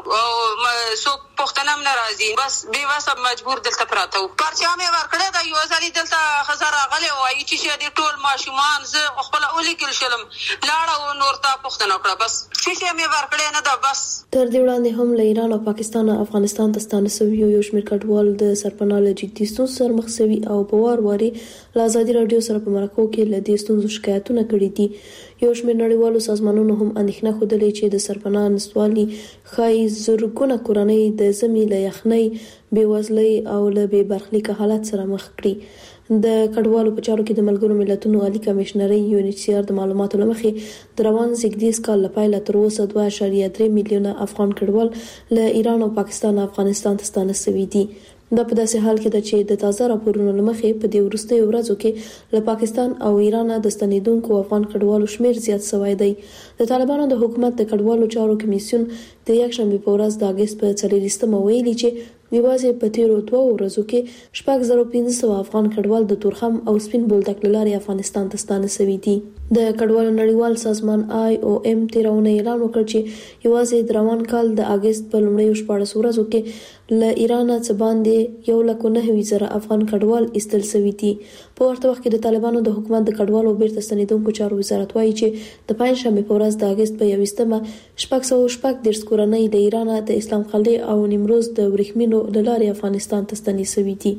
او سو پښتنه هم ناراضي بس به واسه مجبور دلته پراته و پرچا مې ورکړه دا یو ځلې دلته خزر غلې وایي چې دې ټول ماشومان زه خپل اولي کل شلم لاړه او نور ته پښتنه کړه بس چې مې ورکړه نه دا بس. تر دې وړاندې هم له ایران او پاکستان افغانستان ته ستانه شوي یو شمېر کډوال د سرپناه له جدي ستونزو سره مخ شوي او په وار واري له ازادي رادیو سره په مرکو کې له دې ستونزو شکایتونه کړي دي. یو شمېر نړیوالو سازمانونو هم اندېښنه ښودلې چې د سرپناه نشټوالي ښایي زرګونه کورنۍ د ژمي له یخنۍ، بېوزلۍ او له بې برخلیکه حالت سره مخ کړي. د کډوالو په چارو کې د ملګرو ملتونو عالی کمشنري یو ان ایچ سی آر د معلوماتو لمخې د روان زیږدیز کال لپاره تر اوسه دوه اعشاریه درې میلیونه افغان کډوال له ایران او پاکستان افغانستان ته ستانه شوي دي. دا په داسې حال کې ده چې د تازه راپورونو لمخې په دې وروستیو ورځو کې له پاکستان او ایران د ستنیدونکو افغان کډوالو شمیر زیات شوی دی. د طالبانو د حکومت د کډوالو چارو کمیسیون د یک شنبه په ورځ د اگست په څلورمه ویلي چې یوازې په تیرو دوه ورځو کې شپږ زره پنځه سوه افغان کډوال د تورخم او سپین بولدک لارې افغانستان ته ستانه شوي دي. د کډوالو نړیوال سازمان آی او ام تیرونه اعلان وکړ چې یوازې د روان کال د اگست په لومړیو شپږ ورځو کې له ایران څخه باندې یو لک نه زره افغان کډوال ایستل شوي دي. په ورته وخت کې د طالبانو د حکومت د کډوالو بیرته ستنیدونکو چارو وزارت وایي چې د پنځشنبه په ورځ د اگست په یوویشتمه شپږ سوه شپږ دېرش کورنۍ د ایران د اسلام قلعه او نیمروز د ورېښمینو له لارې افغانستان ته ستنې شوي دي.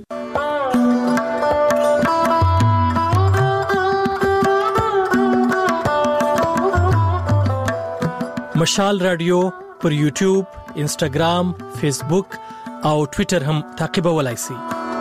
مشال رادیو پر یوټیوب، انسټاګرام، فیسبوک او ټوئیټر هم تعقیبولای شئ.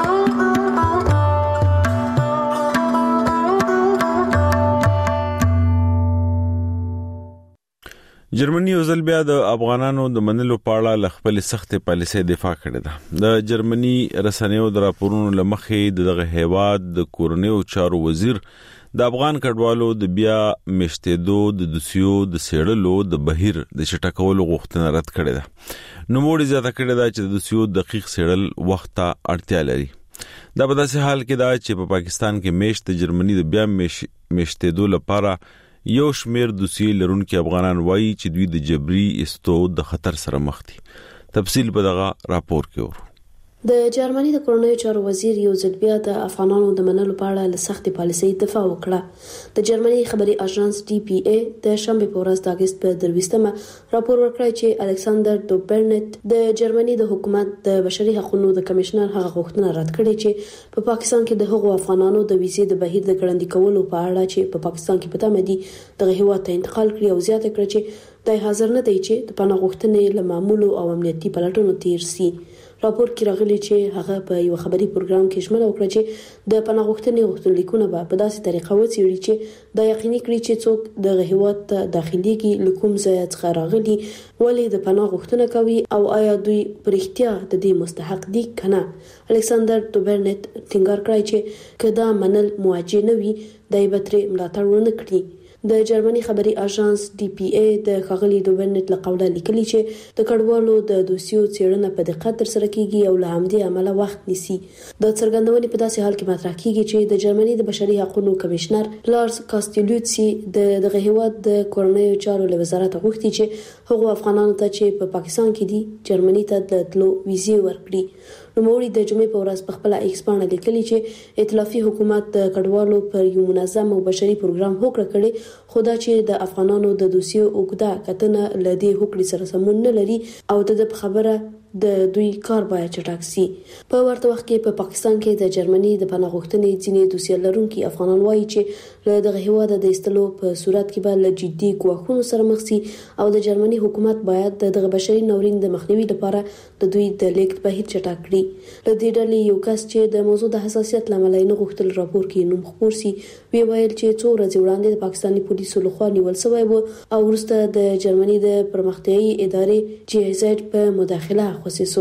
جرمني یو ځل بیا د افغانانو د منلو په اړه ل خپل سخت پالیسۍ دفاع کړې ده. د جرمني رسنیو د راپورونو لمخې دغه هیواد د کورنیو چارو وزیر د افغان کډوالو د بیا مشتېدو د دوسیو د سیړلو د بهیر د چټکولو غوښتنه رد کړې ده. نو موږ زیاته کړې ده چې د دوسیو دقیق سیړل وخت ته اړتیا لري. دا په داسې حال کې ده چې په پاکستان کې میشت د جرمني د بیا مشتېدو لپاره یو شمیر دوسیې لرونکي افغانان وایي چې دوی د جبري استو د خطر سره مخ دي. تفصیل په دغه راپور کې ورو. د جرمني د کورنیو چارو وزیر یو ځل بیا د افغانانو د منلو په اړه له سختې پالیسۍ دفاع وکړه. د جرمني خبري اژانس ډي پی ای د شنبه په ورځ د اگست په درويشتمه راپور ورکړی چې الکساندر دوبرنټ د جرمني د حکومت د بشري حقوقو د کمشنر هغه غوښتنه رد کړې چې په پاکستان کې د هغو افغانانو د ویزې د بهیر د ګړندې کولو په اړه چې په پاکستان کې پته مدي دغه هیواد ته انتقال کړي او زیاته کړ چې د حاضر نه دی چې د پناه غوښتنې له معمولو او امنیتي پلټونو تیر سي. راپور کې راغلي چې هغه په یو خبري پروګرام کې شمول وکړ چې د پناه غوښتنې غوښتنلیکونه به په داسې طریقه وڅېړي چې دا یقیني کړي چې څوک د هیواد ته داخليږي لکوم ځای څخه راغلي ولې د پناه غوښتنه کوي او آیا دوی پر اختیار د دې مستحق دي کنه. الکساندر دوبرنټ ټینګار کړی چې کدا منل مواجه نه وي دای به تر ملاتړ ونه کړي. د جرمني خبري اژانس ډي پی ای د خغلی دوبرنټ له قوله لیکلي چې د کډوالو د دوسیو څېړنه په دقت تر سره کیږي او له همدې عمله وخت نیسي. د څرګندونې په داسې حال کې مطرح کیږي چې د جرمني د بشري حقوقو کمشنر لارس کاستیلوتسي د دغه هیواد د کورنیو چارو له وزارت غوښتي چې هغو افغانانو ته چې په پاکستان کې دي جرمني ته د تلو ویزې ورکړي. نو موري د جمعې په ورځ په خپل ایکس باندې لیکلي چې ائتلافي حکومت د کډوالو پر یو منظم او بشري پروګرام هوکړه کړي خو دا چې د افغانانو د دوسیو اوګدا کتنه لدی هوکړې سره سمون نه لري او د خبره د دوی کار باید چټک شي. په ورته وخت کې په پاکستان کې د جرمني د پناه غوښتنې ځینې دوسیې لرونکي افغانان وایي چې له دغه هیواد د ایستلو په صورت کې به له جدي ګواښونو سره مخ شي او د جرمني حکومت باید دغه بشري ناورین د مخنیوي لپاره د دوی د لیکت بهیر چټک کړي. له دې ډلې یو کس چې د موضوع د حساسیت لامل نه غوښتل راپور کې نوم خپور سي وی ویل چې څو ورځې وړاندې د پاکستاني پولیسو لخوا نیول شوی و او وروسته د جرمني د پرمختیايي ادارې جی ای زد په مداخله خصوصو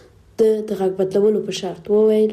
د دغه بدلولو په شرط وویل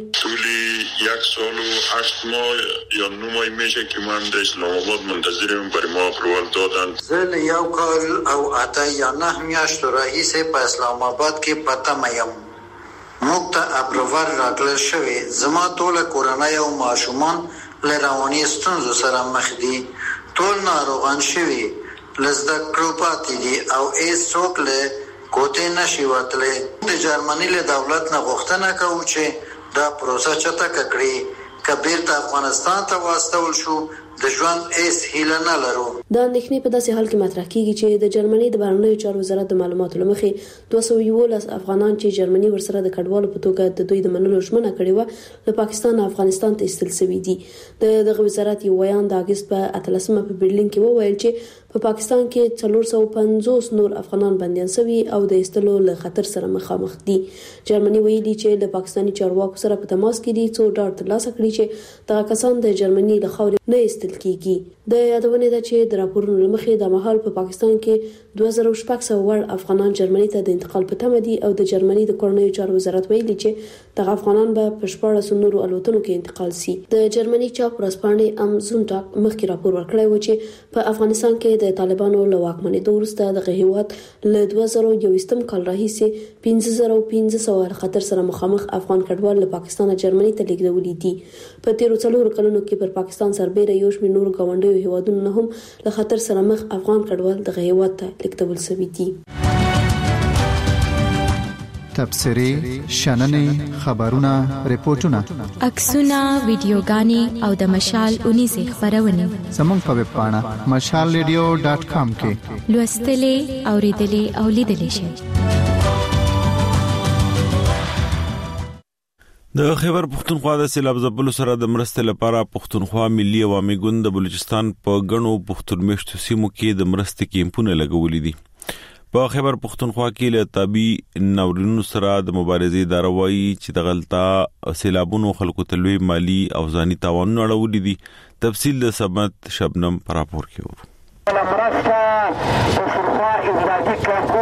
یک سال و هشت ماه یا نه ماه میشه که من در اسلام آباد منتظرم برای ما اپروال دادن. زل یو کال او اته یا نه میاشتو رئیس په اسلام آباد کې پته میم موږ ته اپروال راکړل شوی. زما ټول کورنۍ او ماشومان له رواني ستونزو سره مخ دي. ټول ناروغان شوي لزده کړو پاتې دي او هیڅ څوک له کوته نشي وتلی. د جرمني له دولت نه غوښتنه کوو چې دا پروسه چټکه کړي که بیرته افغانستان ته واستول شو د ژوند هیڅ هیله نه لرو. دا اندېښنې په داسې حال کې مطرح کیږي چې د جرمني د بهرنیو چارو وزارت د معلوماتو لمخې دوه سوه یوولس افغانان چې جرمني ورسره د کډوالو په توګه د دوی د منلو ژمنه کړې و له پاکستان او افغانستان ته ایستل شوي دي. د دغه وزارت یو بیان د اگست په اتلسمه په برلین کې وویل چې په پاکستان کې څلور سوه پنځوس نور افغانان بنديان شوي او د ایستلو له خطر سره مخامخ دي. جرمني ویلي چې د پاکستاني چارواکو سره په تماس کې دي څو ډاډ ترلاسه کړي چې دغه کسان د جرمني له خاورې نه ایستل کیږي. د یادونه ده چې د راپورونو لمخې د مهال په پاکستان کې دوه زره شپږ سوه وړ افغانان جرمني ته د انتقال په تمه دي او د جرمني د کورنیو چارو وزارت ویلي چې دغه افغانان به په شپږ نورو الوتنو کې انتقال شي. د جرمني چاپ ورځپاڼې ام زونټاګ مخکې راپور ورکړی و چې په افغانستان کې د طالبانو له واکمنېدو وروسته دغه هیواد له دوه زره یوویشتم کال راهیسې پنځه زره پنځه سوه خطر سره مخامخ افغان کډوال له پاکستان جرمني ته لیږدولي دي. په تیرو څلورو کلونو کې پر پاکستان سربېره یو شمېر نورو ګاونډیو هیوادونو نه هم له خطر سره مخ افغان کډوال دغه هیواد ته لیږدول شوي دي. تبصرې، شننې، خبرونه، ریپورتونه، عکسونه، ویډیوګانې او د مشال اونیزې خبرونه زموږ په ویب پاڼه مشال ریډیو ډاټ کام کې لوستلې، اوریدلې او لیدلې شئ. د خیبر پښتونخوا د سیلاب ځپلو سره د مرستې لپاره پښتونخوا ملي عوامي ګوند د بلوچستان په غنو پښتون میشتو سیمو کې د مرستې کیمپونه لګولې دي. په خیبر پښتونخوا کې له تابع ناورینونو سره د مبارزې اداره وایي چې د غلطه سیلابونو خلکو ته لوی مالی او ځاني تاوانونه اړولي دي. تفصیل د سمت شبنم پر راپور کې ورو. مرسته پښتونخوا ازادي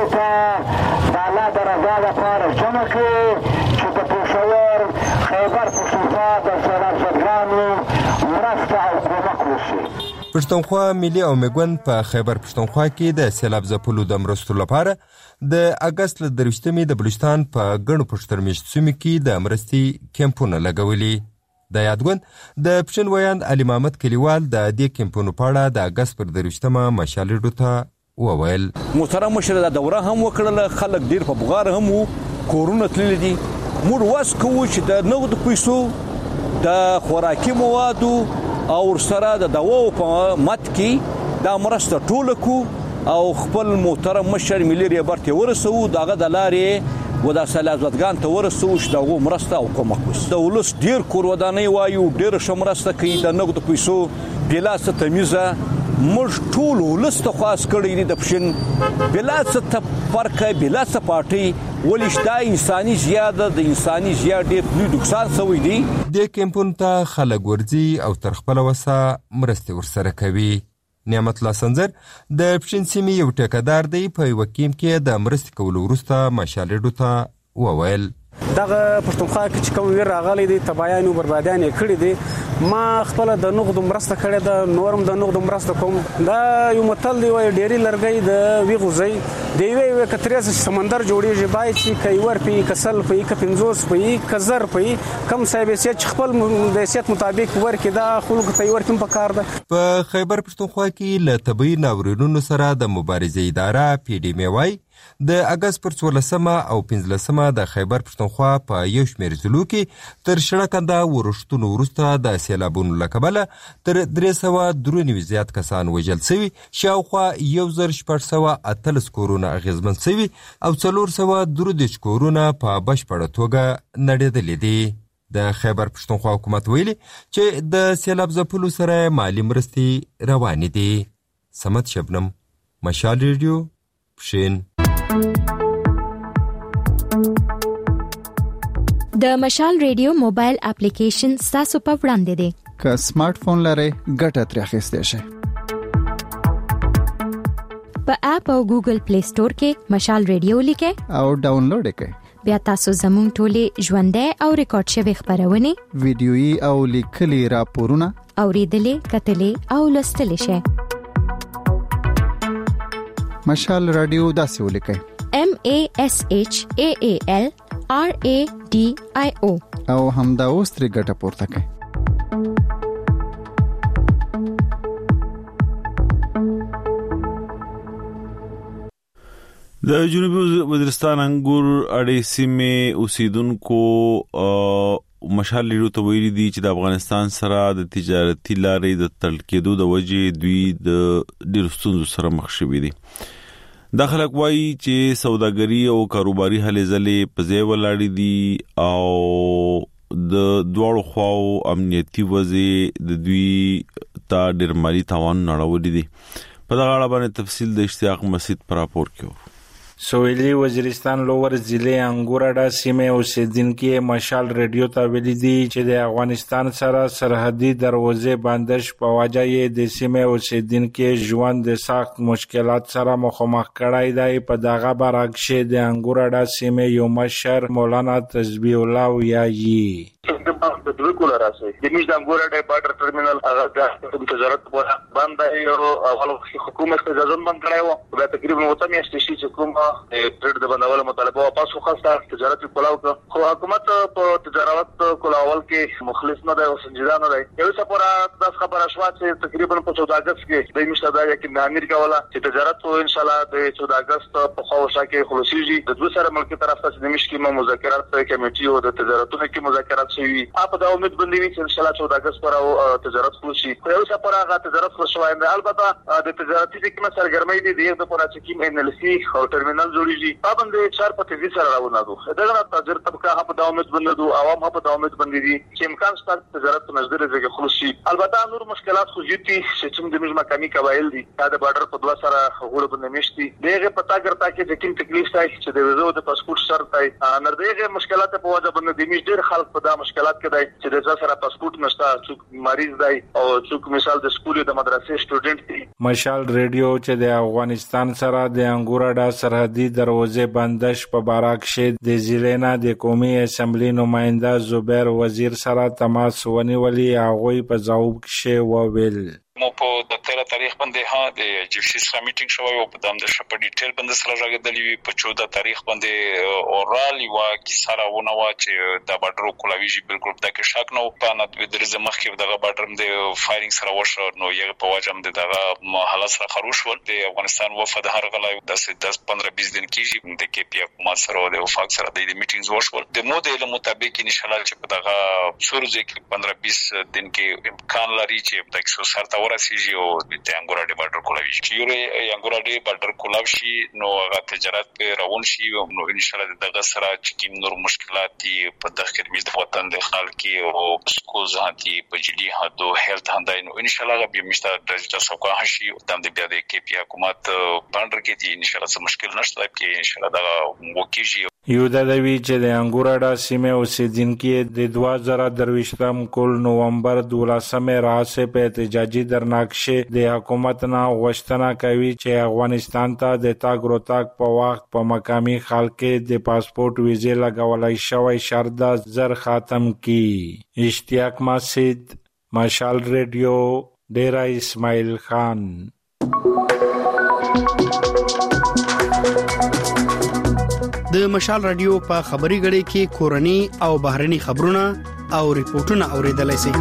کمپوټه د الله د رضا لپاره جمع کړي چې د پېښور خیبر پښتونخوا د سیلاب زدګانو مرسته او کومک وشي. پښتونخوا ملي عوامي ګوند په خیبر پښتونخوا کې د سیلاب ځپلو د مرستو لپاره د اګست له درویشتمې د بلوچستان په ګڼو پښتون میشتو سیمو کې د مرستې کیمپونه لګولي. د یادګوند د پښین ویاند علي محمد کلیوال د دې کیمپونو په اړه د اګست پر درویشتمه مشالډو ته وویل. محترم مشر د دوره هم وکړله، خلک ډیر په بغار هم وو، کورونه تللي دي. موږ واس کوو چې د نغد پیسو د خوراکي موادو او سره د دواو په مت کې دا مرسته ټوله کو او خپل محترم مشر ملي ریبرت ورسو دغه د لارې و د سلازتګان ته ورسو چې دغه مرسته او کومک وس. د ولس ډیر کور ودانۍ وایو، ډیر شمرسته کوي د نقد پیسو بلا څه تمیزه. موږ ټول ولس ته خاص کړی دي د پښین بلا څه فرق بلا څه پارټي ولشتہ انساني زیاده د انساني زیاده ډیر نقصان شوی دی. د کیمپون ته خلک ورځي او تر خپل وسه مرسته ورسره کوي. نعمت الله سنځر د پښین سیمې یو ټیکادار دی. په یو کیم کې د مرستې کولو وروسته مشالډو ته وویل. دغه پښتونخوا کې چې کوم ویر راغلی دی تباہیان او بربادیان یې کړی دي. ما خپل د نقد مرسته کړې ده، نورم د نقد مرسته کوم. دا یو متل دی وای ډېری لرګي د وی غوزي دی وی وی کتریز سمندر جوړیږي بای چې کای ور پی کسل پی ک پنځوس پی کزر پی کم صاحب سي خپل د سیاست مطابق ور کې دا خلک ته ور کوم پکار ده. په خیبر پښتونخوا کې له طبي ناورینونو سره د مبارزې اداره پی ډی ام وای د اګست پر څوارلسمه او پنځلسمه د خیبر پښتونخوا په یو شمېر ضلعو کې تر شړکنده ورښتونو وروسته د سیلابونو له کبله تر درې سوه درې نوي زیات کسان وژل شوي، شاوخوا یو زر شپږ سوه اتلس کورونه اغېزمن شوي او څلور سوه درې دېرش کورونه په بشپړه توګه نړېدلي دي. د خیبر پښتونخوا حکومت ویلي چې د سیلاب ځپلو سره مالي مرستې روانې دي. سمت شبنم، مشال ریډیو، پښین. د مشال ریډیو موبایل اپلیکیشن تاسو په وړاندې دی. که سمارټ فون لرئ ګټه ترې اخیستئ شئ. په اپ او ګوګل پلی سٹور کې مشال ریډیو لیکئ او ډاونلوډ کړئ. بیا تاسو زموږ ټولې ژوندۍ او ریکارډ شوی خبرونه، ویډیويي او لیکلي راپورونه اوریدلې، کتلې او لوستلې شئ. مشال رادیو داسې ولیکئ: M A S H A A L R A D I O او همدا اوس ترې ګټه پورته کړئ. د جنوبي وزیرستان انګور اړې سیمې اوسیدونکو مشال ریډیو ته ویلي دي چې د افغانستان سره د تجارتي لارې د تړل کېدو د وجې دوی د ډېرو ستونزو سره مخ شوي دي. دا خلک وایي چې سوداګري او کاروباري هلې ځلې په ځای ولاړې دي او د دواړو خواو امنیتي وضع د دوی ته ډېر مالي تاوان اړولي دي. په دغه اړه باندې تفصیل د اشتیاق مسعود پر راپور کې. سویلی وزیرستان لوور ضلع انګوراډا سیمه اوسیدونکو مشال ریډیو ته ویلي دي چې د افغانستان سره سرحدي دروازې بندش په وجه یې د سیمه اوسیدونکو ژوند د سخت مشکلات سره مخامخ کړای دی. په دغه برعکس د انګوراډا سیمه یو مشر مولانا تسبیح الله ویایي د دوی کول راځي د میش د انګوراډا بارډر ټرمینل هغه د تجارت په باندې یو اول حکومت اجازه بند کړی و. دا تقریبا وته میاشتې شي چې کوم ټریډ د بندولو مطالبه واپس وخسته تجارت کولاو خو حکومت په تجارت کولاول کې مخلص نه دی او سنجیده نه دی. یو څه پر د خبره شوه چې تقریبا په چودہ اگست کې د میش د یقین امیر کوله چې تجارت ان شاء الله د چودہ اگست په خوښه کې خلاصيږي. د دوه سره ملکی طرف ته د میش کې مذاکرات کمیټي او د تجارتونو کې مذاکرات شوي. اپ دا امید باندې چې ان شاء الله چودہ اگست پر تجارت خلاصي. خو یو څه پر هغه تجارت خلاصوي. البته د تجارتي کې مسر ګرمۍ دي د په راځي کې ان ال سی او ټرمینل جوړیږي. په باندې چار په تیزی سره راوونه دو. دغه تاجر طبقه په دا امید باندې دو عوام په دا امید باندې دي چې امکان شته تجارت نظر زګه خلاصي. البته نور مشکلات خو جدي چې څوم د مقامي قبایل دي دا د بارډر په دوه سره غوړ باندې مشتي. دغه پتا ګرځا کې د کوم تکلیف ځای چې د ویزو د پاسپورت شرط دی. نر دغه مشکلات په وجه باندې د میش ډیر خلک په دا مشکلات کې دی چې د سره پاسپورت نشته، څوک مریض دی او څوک مثال د سکول د مدرسې سټوډنټ دی. مشال ریډیو چې د افغانستان سره د انګوراډا سرحدي دروازې بندش په برعکس د ضلع د قومي اسمبلی نماینده زبیر وزیر سره تماس ونیولي. هغوی په ځواب کې وویل مو په د تیر تاریخ باندې ها د جفشي سره میټینګ شوی او په دام د شپ ډیټیل باندې سره راغلي وي. په چودہ تاریخ باندې اورال یو کی سره ونه وا چې د بارډر کولاویږي بالکل د کې شک نه په نه د درځ مخ کې دغه بارډر د فایرینګ سره وشو. نو یو په وجه د دغه محله سره خروش ول د افغانستان وفد هر غلای د دس پندرہ بیس دن کېږي د کې پی حکومت سره د وفاق سره د میټینګز وشول. د موډل مطابق ان شاء الله چې په دغه سورځ کې پندرہ بیس دن کې امکان لري چې د څو سره ورسیږي او د انګوراډا بارډر کولاوي شي. یو انګوراډا بارډر کولاو شي نو هغه تجارت په روان شي. نو ان شاء الله دغه سره چې نور مشکلات دي په داخل میز د وطن د خلک او سکول ځانتي په جدي هدو هیلث هندای. نو ان شاء الله به مشته د سوکا شي تم د بیا د کې پی حکومت باندې کې دي ان شاء الله څه مشکل نشته کې ان شاء الله دا وکیږي. یو د دوی چې د انګوراډا سیمه اوسیدونکو د دوه زره درویشتم کال نومبر دولسمه راځي په احتجاجي درناکشه د حکومت نه غوښتنه کوي چې افغانستان ته د تاګ روتاګ په وخت په مقامي خلک د پاسپورت ویزه لګولای شوی شرط زر ختم کی. اشتیاق مسجد، مشال ریډیو، ډیرا اسماعیل خان. د مشال رادیو په خبري غړي کې کورني او بهرني خبرونه او ریپورتونه اوریدلای شئ.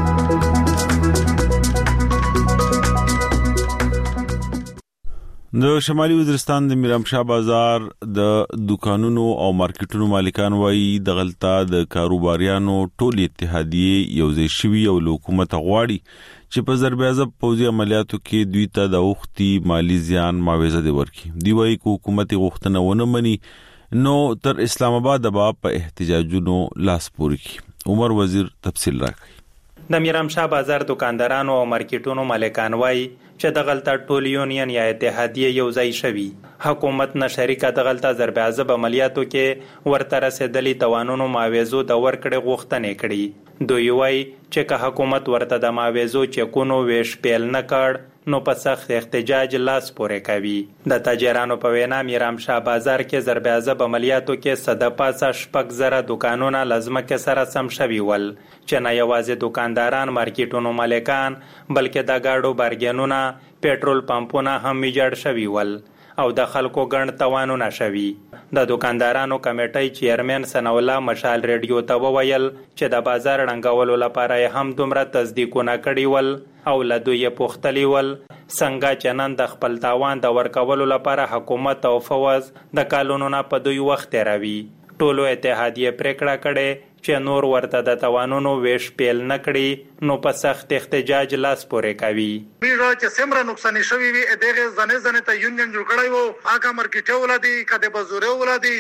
د شمالي وزیرستان د میرامشاه بازار د دکانونو او مارکیټونو مالکان وایي د غلطه د کاروباریانو ټول اتحادیه یو ځای شوی او حکومت غواړي چې په ضرب عضب پوځي عملیاتو کې دوی ته د وختي مالی زیان معاوضه دی ورکړي. دی وایي چې حکومت غوښتنه ونه مني نو تر اسلام آباد به په احتجاجونو لاس پوري کی. عمر وزیر تفصیل راکړي. د میرامشاه بازار دکاندارانو او مارکیټونو مالکان وایي چې د غلطه ټول یونین یا اتحادیه یو ځای شوی. حکومت نه شریکه د غلطه ضرب عضب عملیاتو کې ورته رسیدلي توانونو معاوضو د ورکړې غوښتنې کړي. دوی وایي چې که حکومت ورته د معاوضو چکونو ویش پیل نه کړ نو په سخت احتجاج لاس پورې کوي. د تاجرانو په وینا میرامشاه بازار کې ضرب عضب عملیاتو کې صد پاسه شپږ زره دکانونه لازمکه سره سم شوي ول چې نه یوازې دکانداران مارکیټونو مالکان بلکې د گاډو بارګینونه پېټرول پمپونه هم ویجاړ شوي ول او د خلکو ګڼ توانونه شوي. د دکاندارانو کمیټۍ چیرمن ثناءالله مشال ریډیو ته وویل چې د بازار ړنګولو لپاره هم دومره تصدیقونه کړي ول او له دوی پوښتلي ول څنګه چې نن د خپل تاوان د ورکولو لپاره حکومت او فوز د کالونو په دوی وخت تیروي. ټولو اتحادیه پریکړه کړې چې نور ورته د توانونو ویش پیل نه کړي نو په سخت احتجاج لاس پورې کوي. میرا چې سمره نقصان شوی وي دغه ځنه ځنه ته یونین جوړ کړی وو اګه مارکیټ ولادي کده بازوره ولادي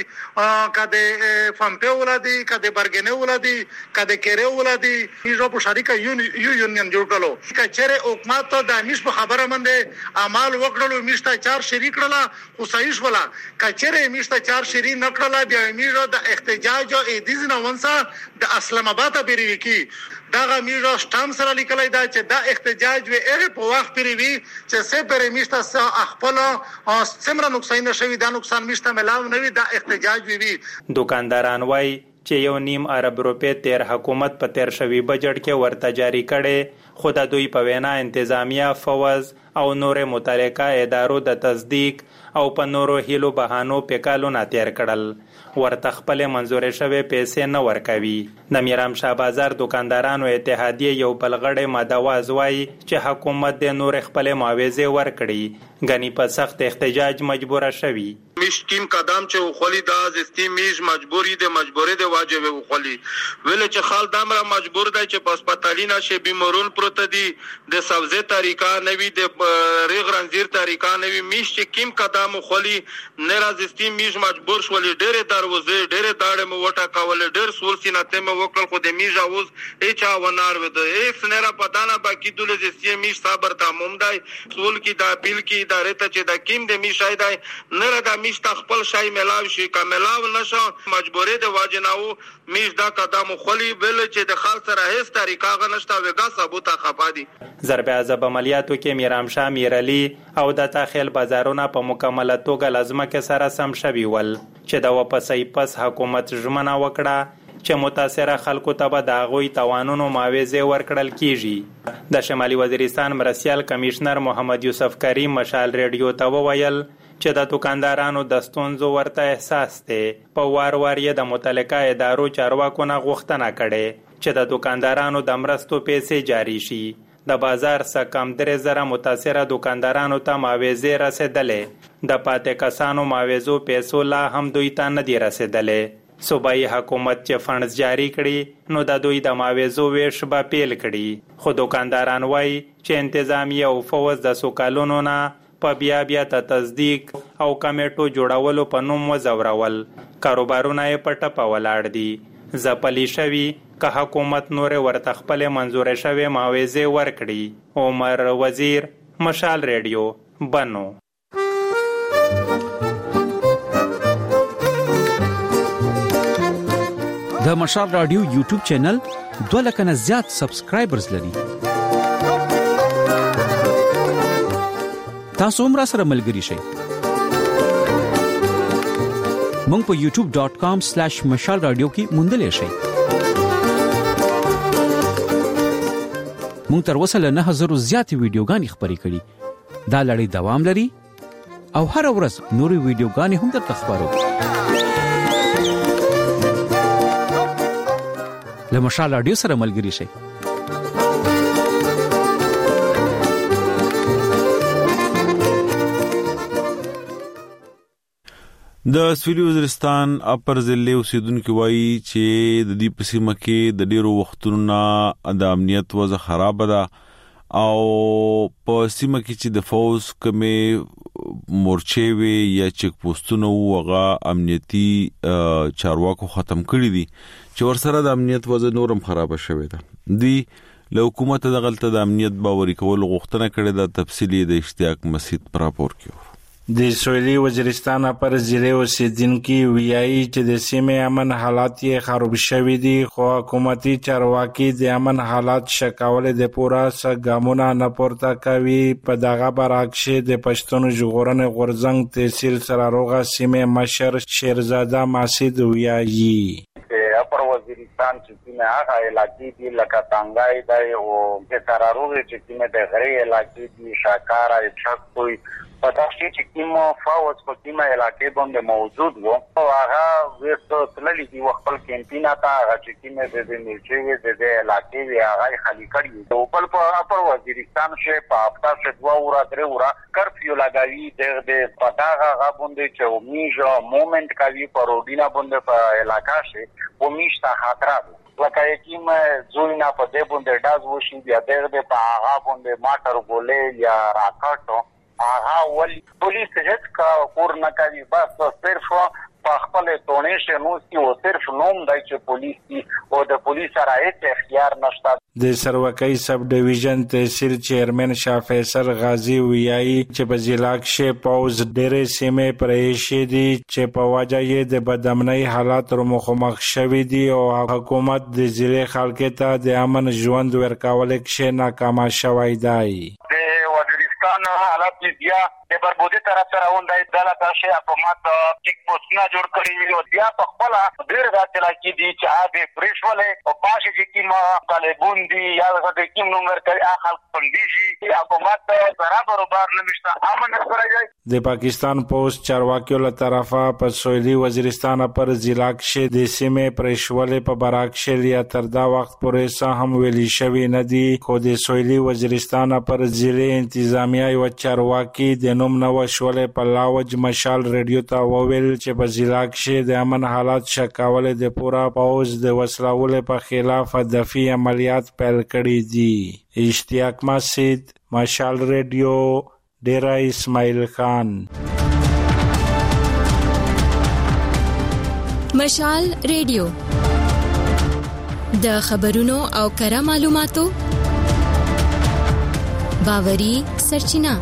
کده فامپه ولادي کده برګنه ولادي کده کېره ولادي میرا په شریکه یو یونین جوړ کړو کچره حکومت ته د میش په خبره منده اعمال وکړلو میشته چار شریک کړلا خو صحیح ولا کچره میشته چار شری نکړلا بیا میرا د احتجاج او ایدیز نه ونسه د اسلام آباد بیرې کی دا میرا شتام سره لیکلای دا چې دا احتجاج وی هغه په وخت پرې وی چې سه پرې میشته خپل سمره نقصان شوی دا نقصان میشته ملاو نه وی دا احتجاج وی وی دکانداران وای چې یو نیم ارب روپې تیر حکومت په تیر شوی بجټ کې ورته جاری کړي خو د دوی په وینا انتظامیه فوز او نور متعلقه ادارو د تصدیق او په نورو هیلو بهانو په کالو نه تیر کړل ورته خپل منزورې شوی پیسې نه ورکوي. د میرام شاه بازار دکاندارانو اتحادیه یو بلغړې مدواز وای چې حکومت د نور خپل معاوضه ورکړي غني په سخت احتجاج مجبور شوی. مشکیم قدم چې خولي دا زستی میج مجبوری د مجبورې د واجب خولي ویل چې خال دمره مجبور دی چې په هسپتالینه شي بیمارون پروت دي د سبزه طریقه نوی د ریغ رنزیر طریقه نوی میش چې کیم قدم خولي نه رازستی میج مجبور شولي ډېر دروازه ډېر داړه مو وټا کول ډېر سول سینته مو وکړ خو د میج اوس اچا ونار و د ایکس نه را پدانه باقی دول زستی میج صبر تمام دی سول کی دا بیل کی ادارې ته چې دا کیم د میش شای دی نه را د میش خپل شای ملاو شي کملاو نشو مجبورې د واجناو میش دا قدم خولي بل چې د خال سره هیڅ طریقه غنښت وګا ثبوت خپادي. ضرب عذاب عملیاتو کې میرام شاه میرعلی او د تاخیل بازارونه په مکمله توګه لازمه کې سره سم شوي ول چې د واپسې پس حکومت ژمنه وکړه چې متاثره خلکو ته به د هغوی توانونو معاوضې ورکړل کیږي. د شمالي وزیرستان مرستیال کمشنر محمد یوسف کریم مشال ریډیو ته وویل چې د دکاندارانو د ستونزو ورته احساس دی په وار وار یې د متعلقه ادارو چارواکو نه غوښتنه کړې چې د دکاندارانو د مرستو پیسې جاری شي. د بازار څخه کم درې زره متاثره دکاندارانو ته معاوضې رسېدلې د پاتې کسانو معاوضو پیسو لا هم دوی ته نه دي رسېدلې. صوبایي حکومت چې فنډز جاری کړي نو د دوی د معاوضو ویش به پیل کړي خو دکانداران وایي چې انتظامیه او فوز د څو کلونو نه په بیا بیا ته تصدیق او کمیټو جوړولو په نوم وزورول کاروبارونه یې په ټپه ولاړ دي. ځپلي شوي که حکومت نورې ورته خپلې منظورې شوې معاوضې ورکړي. عمر وزیر مشال ریډیو بنو. د مشال رادیو یوټیوب چینل دوه لکه نه زیات سبسکرایبرز لري. تاسو هم را سره ملګري شئ. مونږ په یوټیوب ډاٹ کام سلیش مشال رادیو کې موندلې شئ. مونږ تر اوسه له نه هزار زیاتې ویډیوګانې خپرې کړې. دا لړۍ دوام لري او هر ورځ نورې ویډیوګانې هم درته خپرو. له مشال رادیو سره ملګري شئ. د سویلي وزیرستان اپر ضلع اوسیدونکو وایي چې د دې په سیمه کې د ډیرو وختونو نه د امنیت وضع خراب ده او په سیمه کې چې د فوز کمې مورچې وي یا چک پوسټونه وغه امنیتي چارواکو ختم کړی دي چې ورسره د امنیت وضع نورم خراب شوی ده. دی له حکومت د غلطه د امنیت باوري کول غوښتنه کړې ده. تفصیلی د اشتیاق مسعود پر راپور کې د سویلي وزیرستان پر ضلع اوسیدونکو ویایي چې د سیمې امن حالات یې خراب شوي دي خو حکومتي چارواکي د امن حالات شکول د پوره څګامونه نه پورته کوي. په دغه برعکس د پښتون ژغورنې غورځنګ تحصیل سراروغه سیمې مشر شیرزاده مسعود ویایي اپر وزیرستان چې کومه هغه علاقې دي لکه تانګای دی او د سراروغه چې کومه د غری علاقې دي شاکارا چک کوئی پتاشي چې کوم فوج په کومه علاقې باندې موجود وو او هغه ورته تللی دی خپل کینټینا ته هغه چې کومه د ملچي د دې علاقې وی هغه خالی کړی او په اپر وزیرستان شه په هفته شه دوه ورا درې ورا کرفیو لګاوی د د پتاغه غا باندې چې میجا مومنت کوي په روډینا باندې په علاقې شه او میشته خطر لکه یکیم زوینا په دې باندې داز وشي بیا د په هغه باندې ماټر بولې یا راکټو هغه ول پولیس هیڅ کا کور نه کوي بس صرف په خپل ټونیشن نو سی او صرف نوم دای چې پولیس او د پولیس سره هیڅ اختیار نشته. د سروکۍ سب ډیویژن تحصیل چیرمن شاه فیصل غازی ویایي چې په ضلع کې پوز ډېرې سیمې پرې شي دي چې په وجه یې د بدامنۍ حالات سره مخامخ شوي دي او حکومت د ضلع خلکو ته د امن ژوند ورکول کې ناکام شوی دی. وزیرستان حالات بیا د بربودي طرف سره وندای دلته شي په مات چیک پوسټونه جوړ کړی او بیا په خپل ډیر راځي لکه دي چې هغه پرېښولې او پاشه چې کیما طالبون دي یا د کیم نمبر کوي خلک پنديږي او مات برابر بار نمشته امن سره د پاکستان پوسټ چارواکیو له طرفه په سویلي وزیرستان پر ضلع کې د سیمې پرېښولې په براکشل یا تر دا وخت پورې سه هم ویلي شوی نه دي خو د سویلي وزیرستان پر ضلع انتظامیه او چارواکي د نوم نو شولې په لاوج مشال ریډیو ته وویل چې په ضلع کې د امن حالات شکاول د پورا پوز د وسلول په خلاف دفاعي عملیات پیل کړي دي. اشتیاق مسجد مشال ریډیو ډیرا اسماعیل خان. مشال ریډیو د خبرونو او کره معلوماتو باوري سرچینه.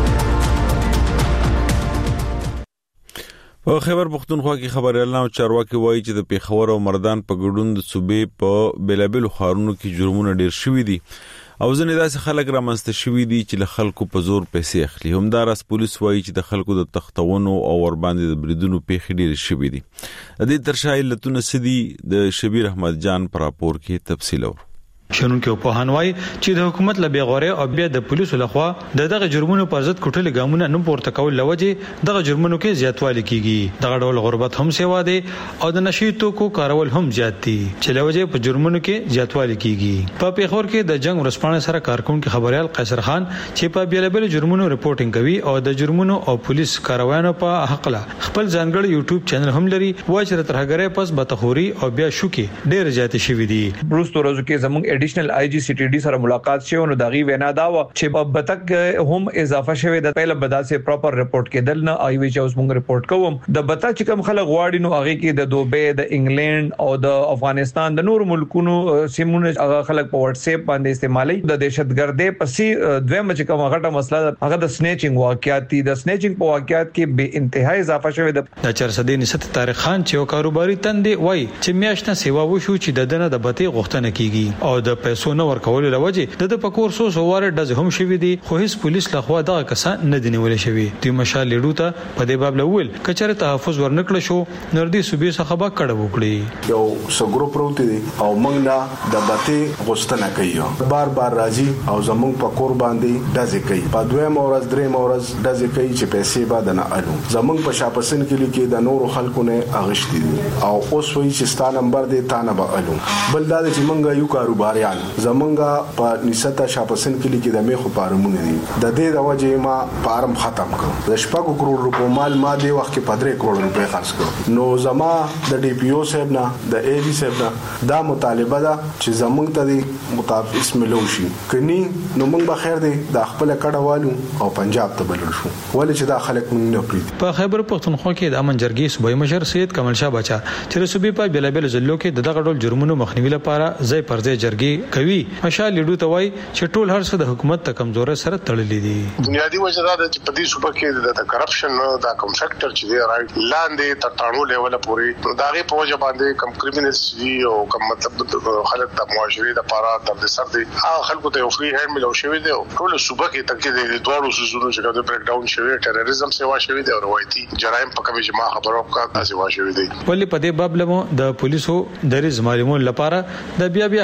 په خیبر پختونخوا کې خبريالان او چارواکي وایي چې د پیښور او مردان په ګډون د صوبې په بیلابل خارونو کې جرمونه ډیر شوي دي او ځنې داسې خلک رامنځته شوي دي چې له خلکو په زور پیسې اخلي. همداراز پولیس وایي چې د خلکو د تختونو او ورباندې د بریدونو پیښې ډیر شوي دي. د دې ترشا علتونه سدي د شبیر احمد جان پر راپور کې تفصیل اور شنونکو په هنوای چې د حکومت له بیغوره او بیا د پولیسو لخوا د دغه جرمونو پر ضد کوټل ګامونه نه پورته کول لوجه دغه جرمونو کې زیاتوالی کیږي. دغه ډول غربت هم سیوا دي او د نشي توکو کارول هم زیات دي چې لوجه په جرمونو کې زیاتوالی کیږي. په پیښور کې د جنگ ورسپانه سره کارکونکو خبريال قیصر خان چې په بیلابل جرمونو ریپورتینګ کوي او د جرمونو او پولیس کاروانو په حق له خپل ځانګړی یوټیوب چینل هم لري وای چې ترهګره پس بتخوري او بیا شوکي ډیر زیات شوي دي. روستو ورځو کې زموږ ایډیشنل آی جی سی ټی ډی سره ملاقات شوه نو دغه وینا دا و چې په بتک هم اضافه شوه د پهله بداسه پراپر ریپورت کېدل نه آی وی چې اوس موږ ریپورت کوم د بتا چې کوم خلک غواړي نو هغه کې د دوبه د انګلند او د افغانستان د نور ملکونو سیمونه هغه خلک په واتس اپ باندې استعمالي د دهشتګردۍ پسې دویم چې کوم غټه مسله هغه د سنیچینګ واقعیت دي. د سنیچینګ په واقعیت کې به انتهای اضافه شوه. د چرسدي نسبت طارق خان چې یو کاروباري تندې وای چې میاشتنه سیوا وشو چې د دنه د بتی غوښتنه کیږي او د پیسو نه ورکول لوجه د پکور سو سواره د هم شوی دي خو هیڅ پولیس لخوا دغه کسان نه دی نیول شوی. د مشال لیډو ته په دې باب لول کچره تحفظ ورنکړ شو نردي صوبې څخه با کړه وکړي. یو سګرو پروت دي او موږ نه د بتی غوښتنه کوي بار بار راځي او زموږ پکور باندې دځې کوي په دوه مورز درې مورز دځې کوي چې پیسې بعد نه الو زموږ په شاپسن کې لیکي د نورو خلکو نه اغشتي دي او اوس وایي چې ستا نمبر دې تا نه به الو بل دا چې موږ یو کاروباریان زمونږه په نستا شاپسن کې لیکي د میخو پارمونه دي د دې د وجه ما پارم ختم کړ د شپږ کروڑ روپو مال ما دی وخت کې پدری کروڑ روپے خرڅ کړ. نو زما د ډي پی او صاحب نه د ای ډي صاحب نه دا مطالبه ده چې زمونږ ته دی مطابق اسم لوشي کني نو موږ به خیر دی د خپل کډوالو او پنجاب ته بلل شو ولې چې دا خلک موږ نه پریږدي. په خیبر پختونخوا کې د امن جرګې صوبایي مشر سید کمال شاه بچا چې صوبې په بیلابل ضلعو کې دغه ډول جرمونو مخنیوي لپاره ځای پر ځای جرګې کوي. مشال لیډو ته وای چې ټول هر څه د حکومت ته کمزوري سره تړلې دي. بنیادی وجه دا چې په دې صوبه کې د کرپشن دا کوم فیکټر چې دی راځي لاندې تر ټانو لیول پورې داغه په وجه باندې کم کریمینلز دي او کم مطلب خلک د معاشري د پاره د سر دي هغه خلکو ته فری هاند ملو شوی دی ټول صوبه کې تکي د دوړو سوزونو چې د بریک ډاون شوی ټیرریزم سیوا شوی دی او روایتي جرایم په کومه جما خبرو کا تاسو وا شوی دی. ولې په دې باب له د پولیسو د ریز معلومات لپاره د بیا بیا حساب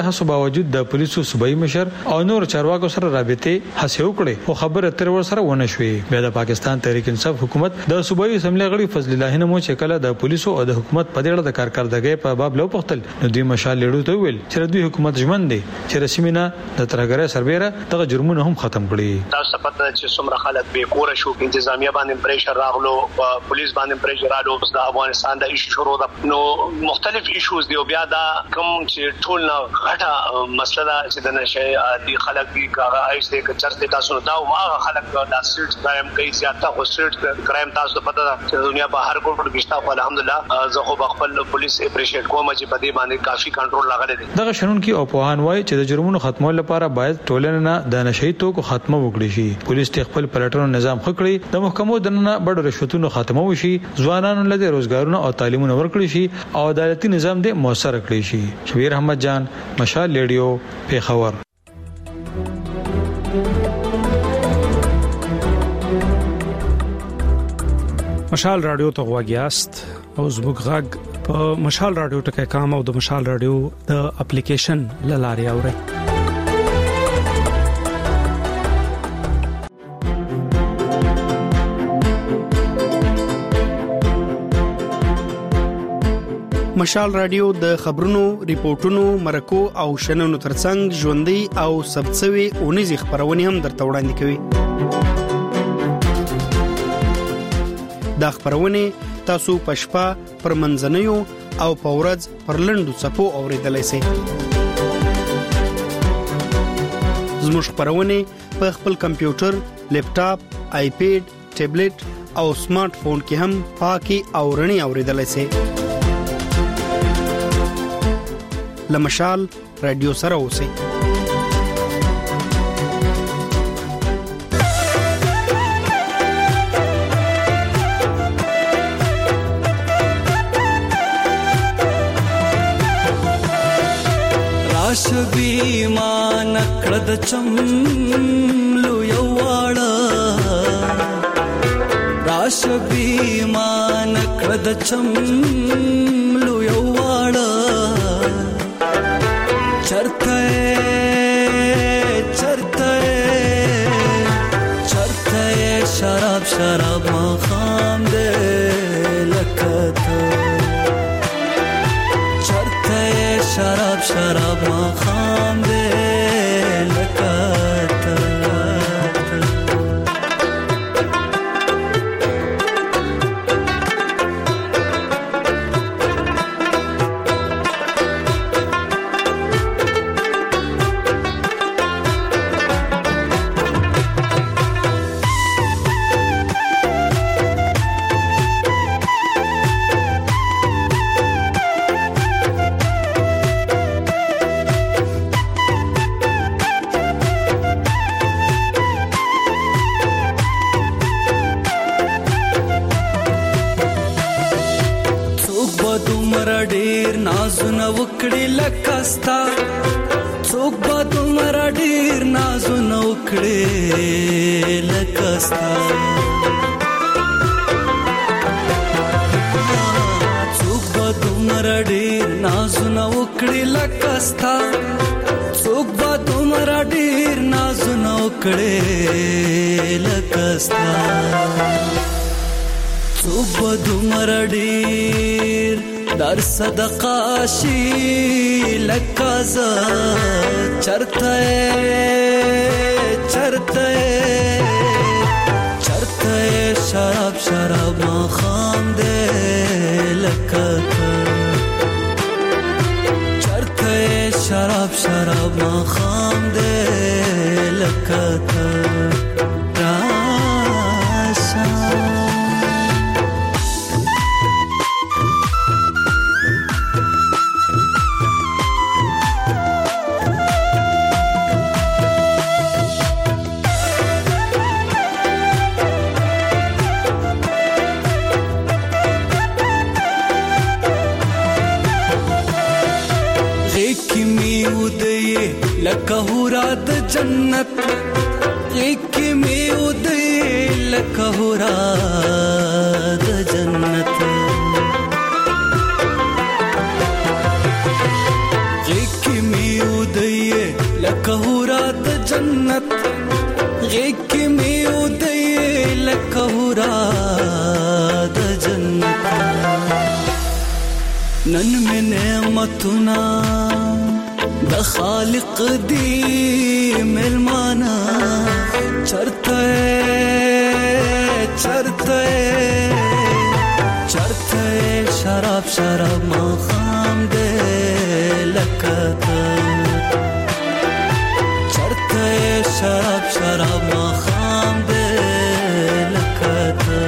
باوجود د پولیسو صوبایي مشر او نور چارواکو سره رابطه هڅه وکړي او خبره تر ور سره ونه شوې. بیا د پاکستان تحریک انصاف حکومت د صوبایي اسمبلی غړي فضل الله نمو چې کله د پولیسو او د حکومت په ډېر د کارکړدګۍ په باب لو پختل نو دوی مشال لیډو ته ویل چې دوی حکومت ژمن دي چې رسمینا د ترګره سربېره دغه جرمونه هم ختم کړي. تاسو پته چې څومره خلک به کور شو، انتظامیه باندې پریشر راغلو، پولیس باندې پریشر راغلو، د افغانستان د ایشو شروع ده نو مختلف ایشوز دی او بیا دا کوم چې ټول نه غټه مسله چې د نشه دي خلک دي کاغه ایس دې کچرته تاسو دا او هغه خلک د سټ کرایم کوي زیاته خو سټ کرایم تاسو پته ده چې دنیا په هر ګوټ بشتا په الحمدلله زه خو خپل پولیس اپریشیټ کوم چې په دې باندې کافي کنټرول لاغله دي. دغه شنن کې او پوهان وایي چې د جرمونو ختمولو لپاره باید ټولنه نه د نشئی توکو خاتمه وکړي شي. پولیس خپل پلټنو نظام خکړي، د محکمو دننه بډو رشوتونو خاتمه وشي، ځوانانو له روزګارونو او تعلیمونو ورکړي شي او عدالتي نظام دې موثر کړي شي. شبیر احمد جان، مشال ریډیو، پیښور. مشال رادیو ته غواګیاست او زموږ غږ په مشال رادیو ټکي کام او د مشال رادیو د اپلیکیشن لاري اوري. مشال رادیو د خبرونو، ریپورتونو، مرکو او شننو ترڅنګ ژوندۍ او سبڅوي اونیزي خبرونه هم درته وړاندې کوي. دا خبرونه تاسو پښپا پر منځنیو او پورز پر لندو صفو اوریدلای شئ. زموږ خبرونه په خپل کمپیوټر، لیپټاپ، آیپیډ، ټابلیټ او سمارټ فون کې هم پاکي او رڼي اوریدلای شئ. لمشال رادیو سره اوسئ. راش بیمان کړد چملو یواړه، راش بیمان کړد چملو یواړه، چرته چرته چرته شراب شراب مخام دې لکته، چرته شراب شراب مخام دې لکته. نازونه وکړي لکستا، څوک به دومره ډیر نازونه وکړي لکستا، څوک به دومره ډیر نازونه وکړي لکستا، څوک به دومره ډیر نازونه وکړي لکستا، څوک به دومره ډیر در صدقه شي لکازا، چرته چرته چرته شراب شراب مخام دې لکته، چرته شراب شراب مخام دې لکته. لکه هورا د جنت، یک می ودی لکه هورا د جنت، یک می ودی جنت غیک می ودی لکهورا د جنت نن می نعمتنا د خالق دی ملمانا چرته چرته چرته شراب شراب ما خام دے لکتا چرته شراب شراب ما خام دے لکتا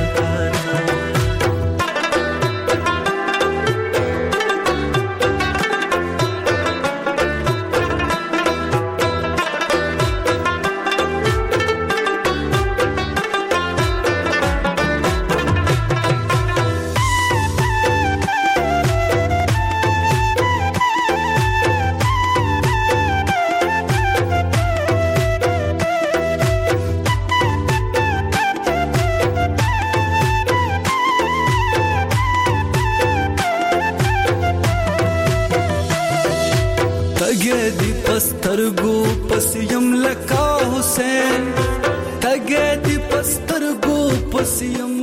پسترګو پسیم لکا حسین تګې دی پسترګو پسیم